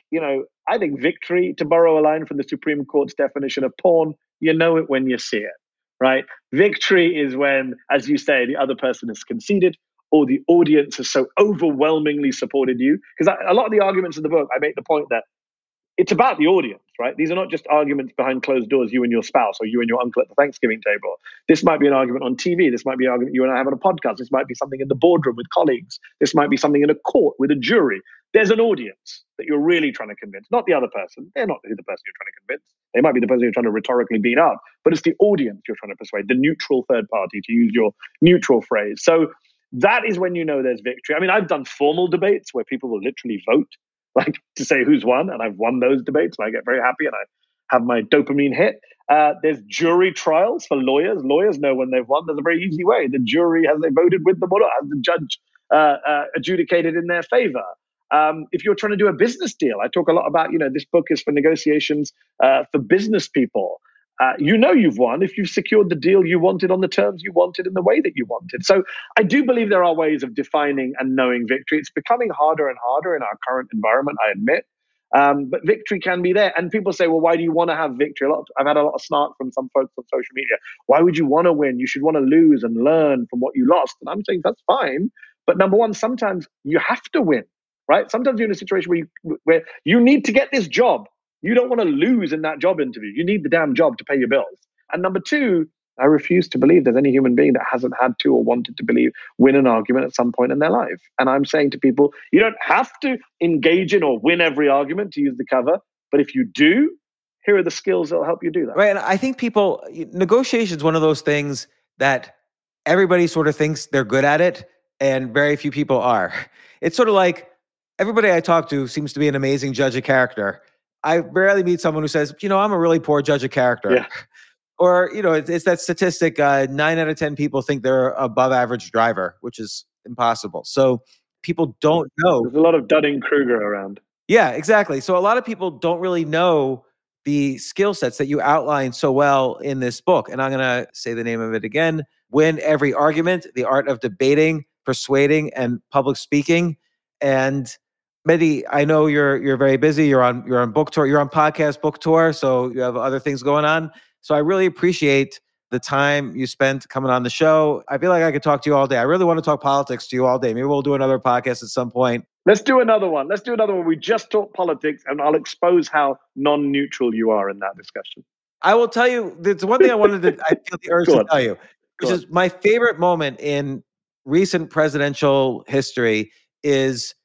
victory, to borrow a line from the Supreme Court's definition of porn, you know it when you see it, right? Victory is when, as you say, the other person has conceded or the audience has so overwhelmingly supported you. Because a lot of the arguments in the book, I make the point that it's about the audience, right? These are not just arguments behind closed doors, you and your spouse or you and your uncle at the Thanksgiving table. This might be an argument on TV. This might be an argument you and I have on a podcast. This might be something in the boardroom with colleagues. This might be something in a court with a jury. There's an audience that you're really trying to convince, not the other person. They're not the person you're trying to convince. They might be the person you're trying to rhetorically beat up, but it's the audience you're trying to persuade, the neutral third party, to use your neutral phrase. So that is when you know there's victory. I mean, I've done formal debates where people will literally vote, like to say who's won, and I've won those debates, and I get very happy, and I have my dopamine hit. There's jury trials for lawyers. Lawyers know when they've won. There's a very easy way. The jury, has they voted with them or not? Has the judge adjudicated in their favor? If you're trying to do a business deal, I talk a lot about, this book is for negotiations for business people. You've won if you've secured the deal you wanted on the terms you wanted in the way that you wanted. So I do believe there are ways of defining and knowing victory. It's becoming harder and harder in our current environment, I admit. But victory can be there. And people say, well, why do you want to have victory? I've had a lot of snark from some folks on social media. Why would you want to win? You should want to lose and learn from what you lost. And I'm saying that's fine. But number one, sometimes you have to win, right? Sometimes you're in a situation where you need to get this job. You don't want to lose in that job interview. You need the damn job to pay your bills. And number two, I refuse to believe there's any human being that hasn't had to or wanted to win an argument at some point in their life. And I'm saying to people, you don't have to engage in or win every argument, to use the cover. But if you do, here are the skills that will help you do that. Right. And I think negotiation is one of those things that everybody sort of thinks they're good at it and very few people are. It's sort of like everybody I talk to seems to be an amazing judge of character. I rarely meet someone who says, I'm a really poor judge of character. Yeah. Or, it's that statistic, 9 out of 10 people think they're above average driver, which is impossible. So people don't know. There's a lot of Dunning-Kruger around. Yeah, exactly. So a lot of people don't really know the skill sets that you outline so well in this book. And I'm going to say the name of it again: Win Every Argument, The Art of Debating, Persuading, and Public Speaking. And Mehdi, I know you're very busy. You're on book tour. You're on podcast book tour, so you have other things going on. So I really appreciate the time you spent coming on the show. I feel like I could talk to you all day. I really want to talk politics to you all day. Maybe we'll do another podcast at some point. Let's do another one. We just talk politics, and I'll expose how non-neutral you are in that discussion. I will tell you, there's one thing I feel the urge to tell you, which is my favorite moment in recent presidential history is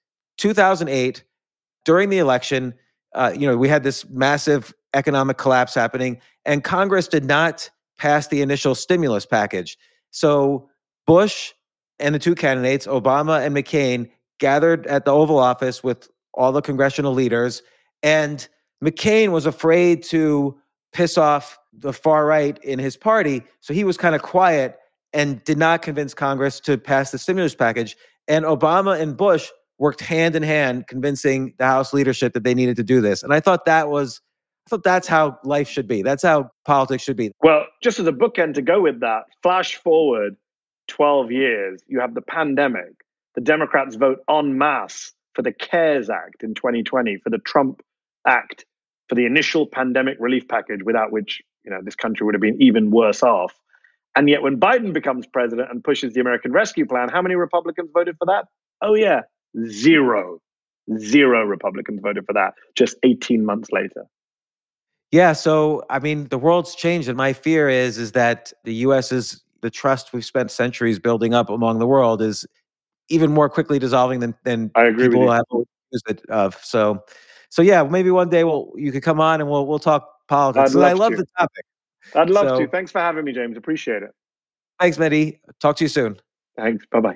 2008, during the election. We had this massive economic collapse happening, and Congress did not pass the initial stimulus package. So Bush and the two candidates, Obama and McCain, gathered at the Oval Office with all the congressional leaders, and McCain was afraid to piss off the far right in his party, so he was kind of quiet and did not convince Congress to pass the stimulus package. And Obama and Bush worked hand in hand convincing the House leadership that they needed to do this. And I thought that's how life should be. That's how politics should be. Well, just as a bookend to go with that, flash forward 12 years, you have the pandemic. The Democrats vote en masse for the CARES Act in 2020, for the Trump Act, for the initial pandemic relief package, without which, this country would have been even worse off. And yet when Biden becomes president and pushes the American Rescue Plan, how many Republicans voted for that? Oh yeah, zero Republicans voted for that just 18 months later. Yeah, so the world's changed, and my fear is that the U.S. the trust we've spent centuries building up among the world is even more quickly dissolving than I agree people with you. have used it of. So yeah, maybe one day you could come on and we'll talk politics. I love the topic. I'd love to. Thanks for having me, James. Appreciate it. Thanks, Mehdi. Talk to you soon. Thanks. Bye-bye.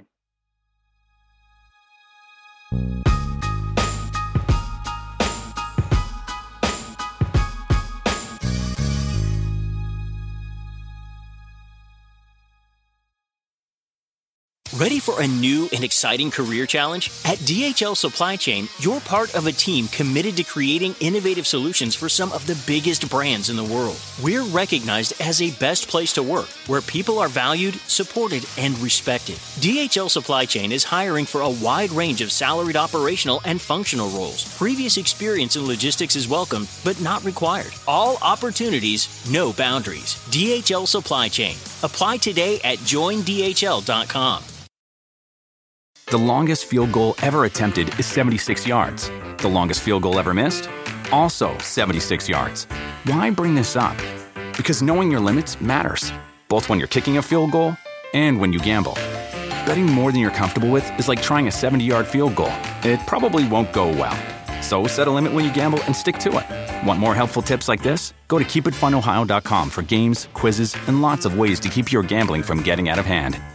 Ready for a new and exciting career challenge? At DHL Supply Chain, you're part of a team committed to creating innovative solutions for some of the biggest brands in the world. We're recognized as a best place to work, where people are valued, supported, and respected. DHL Supply Chain is hiring for a wide range of salaried operational and functional roles. Previous experience in logistics is welcome, but not required. All opportunities, no boundaries. DHL Supply Chain. Apply today at joindhl.com. The longest field goal ever attempted is 76 yards. The longest field goal ever missed? Also 76 yards. Why bring this up? Because knowing your limits matters, both when you're kicking a field goal and when you gamble. Betting more than you're comfortable with is like trying a 70-yard field goal. It probably won't go well. So set a limit when you gamble and stick to it. Want more helpful tips like this? Go to keepitfunohio.com for games, quizzes, and lots of ways to keep your gambling from getting out of hand.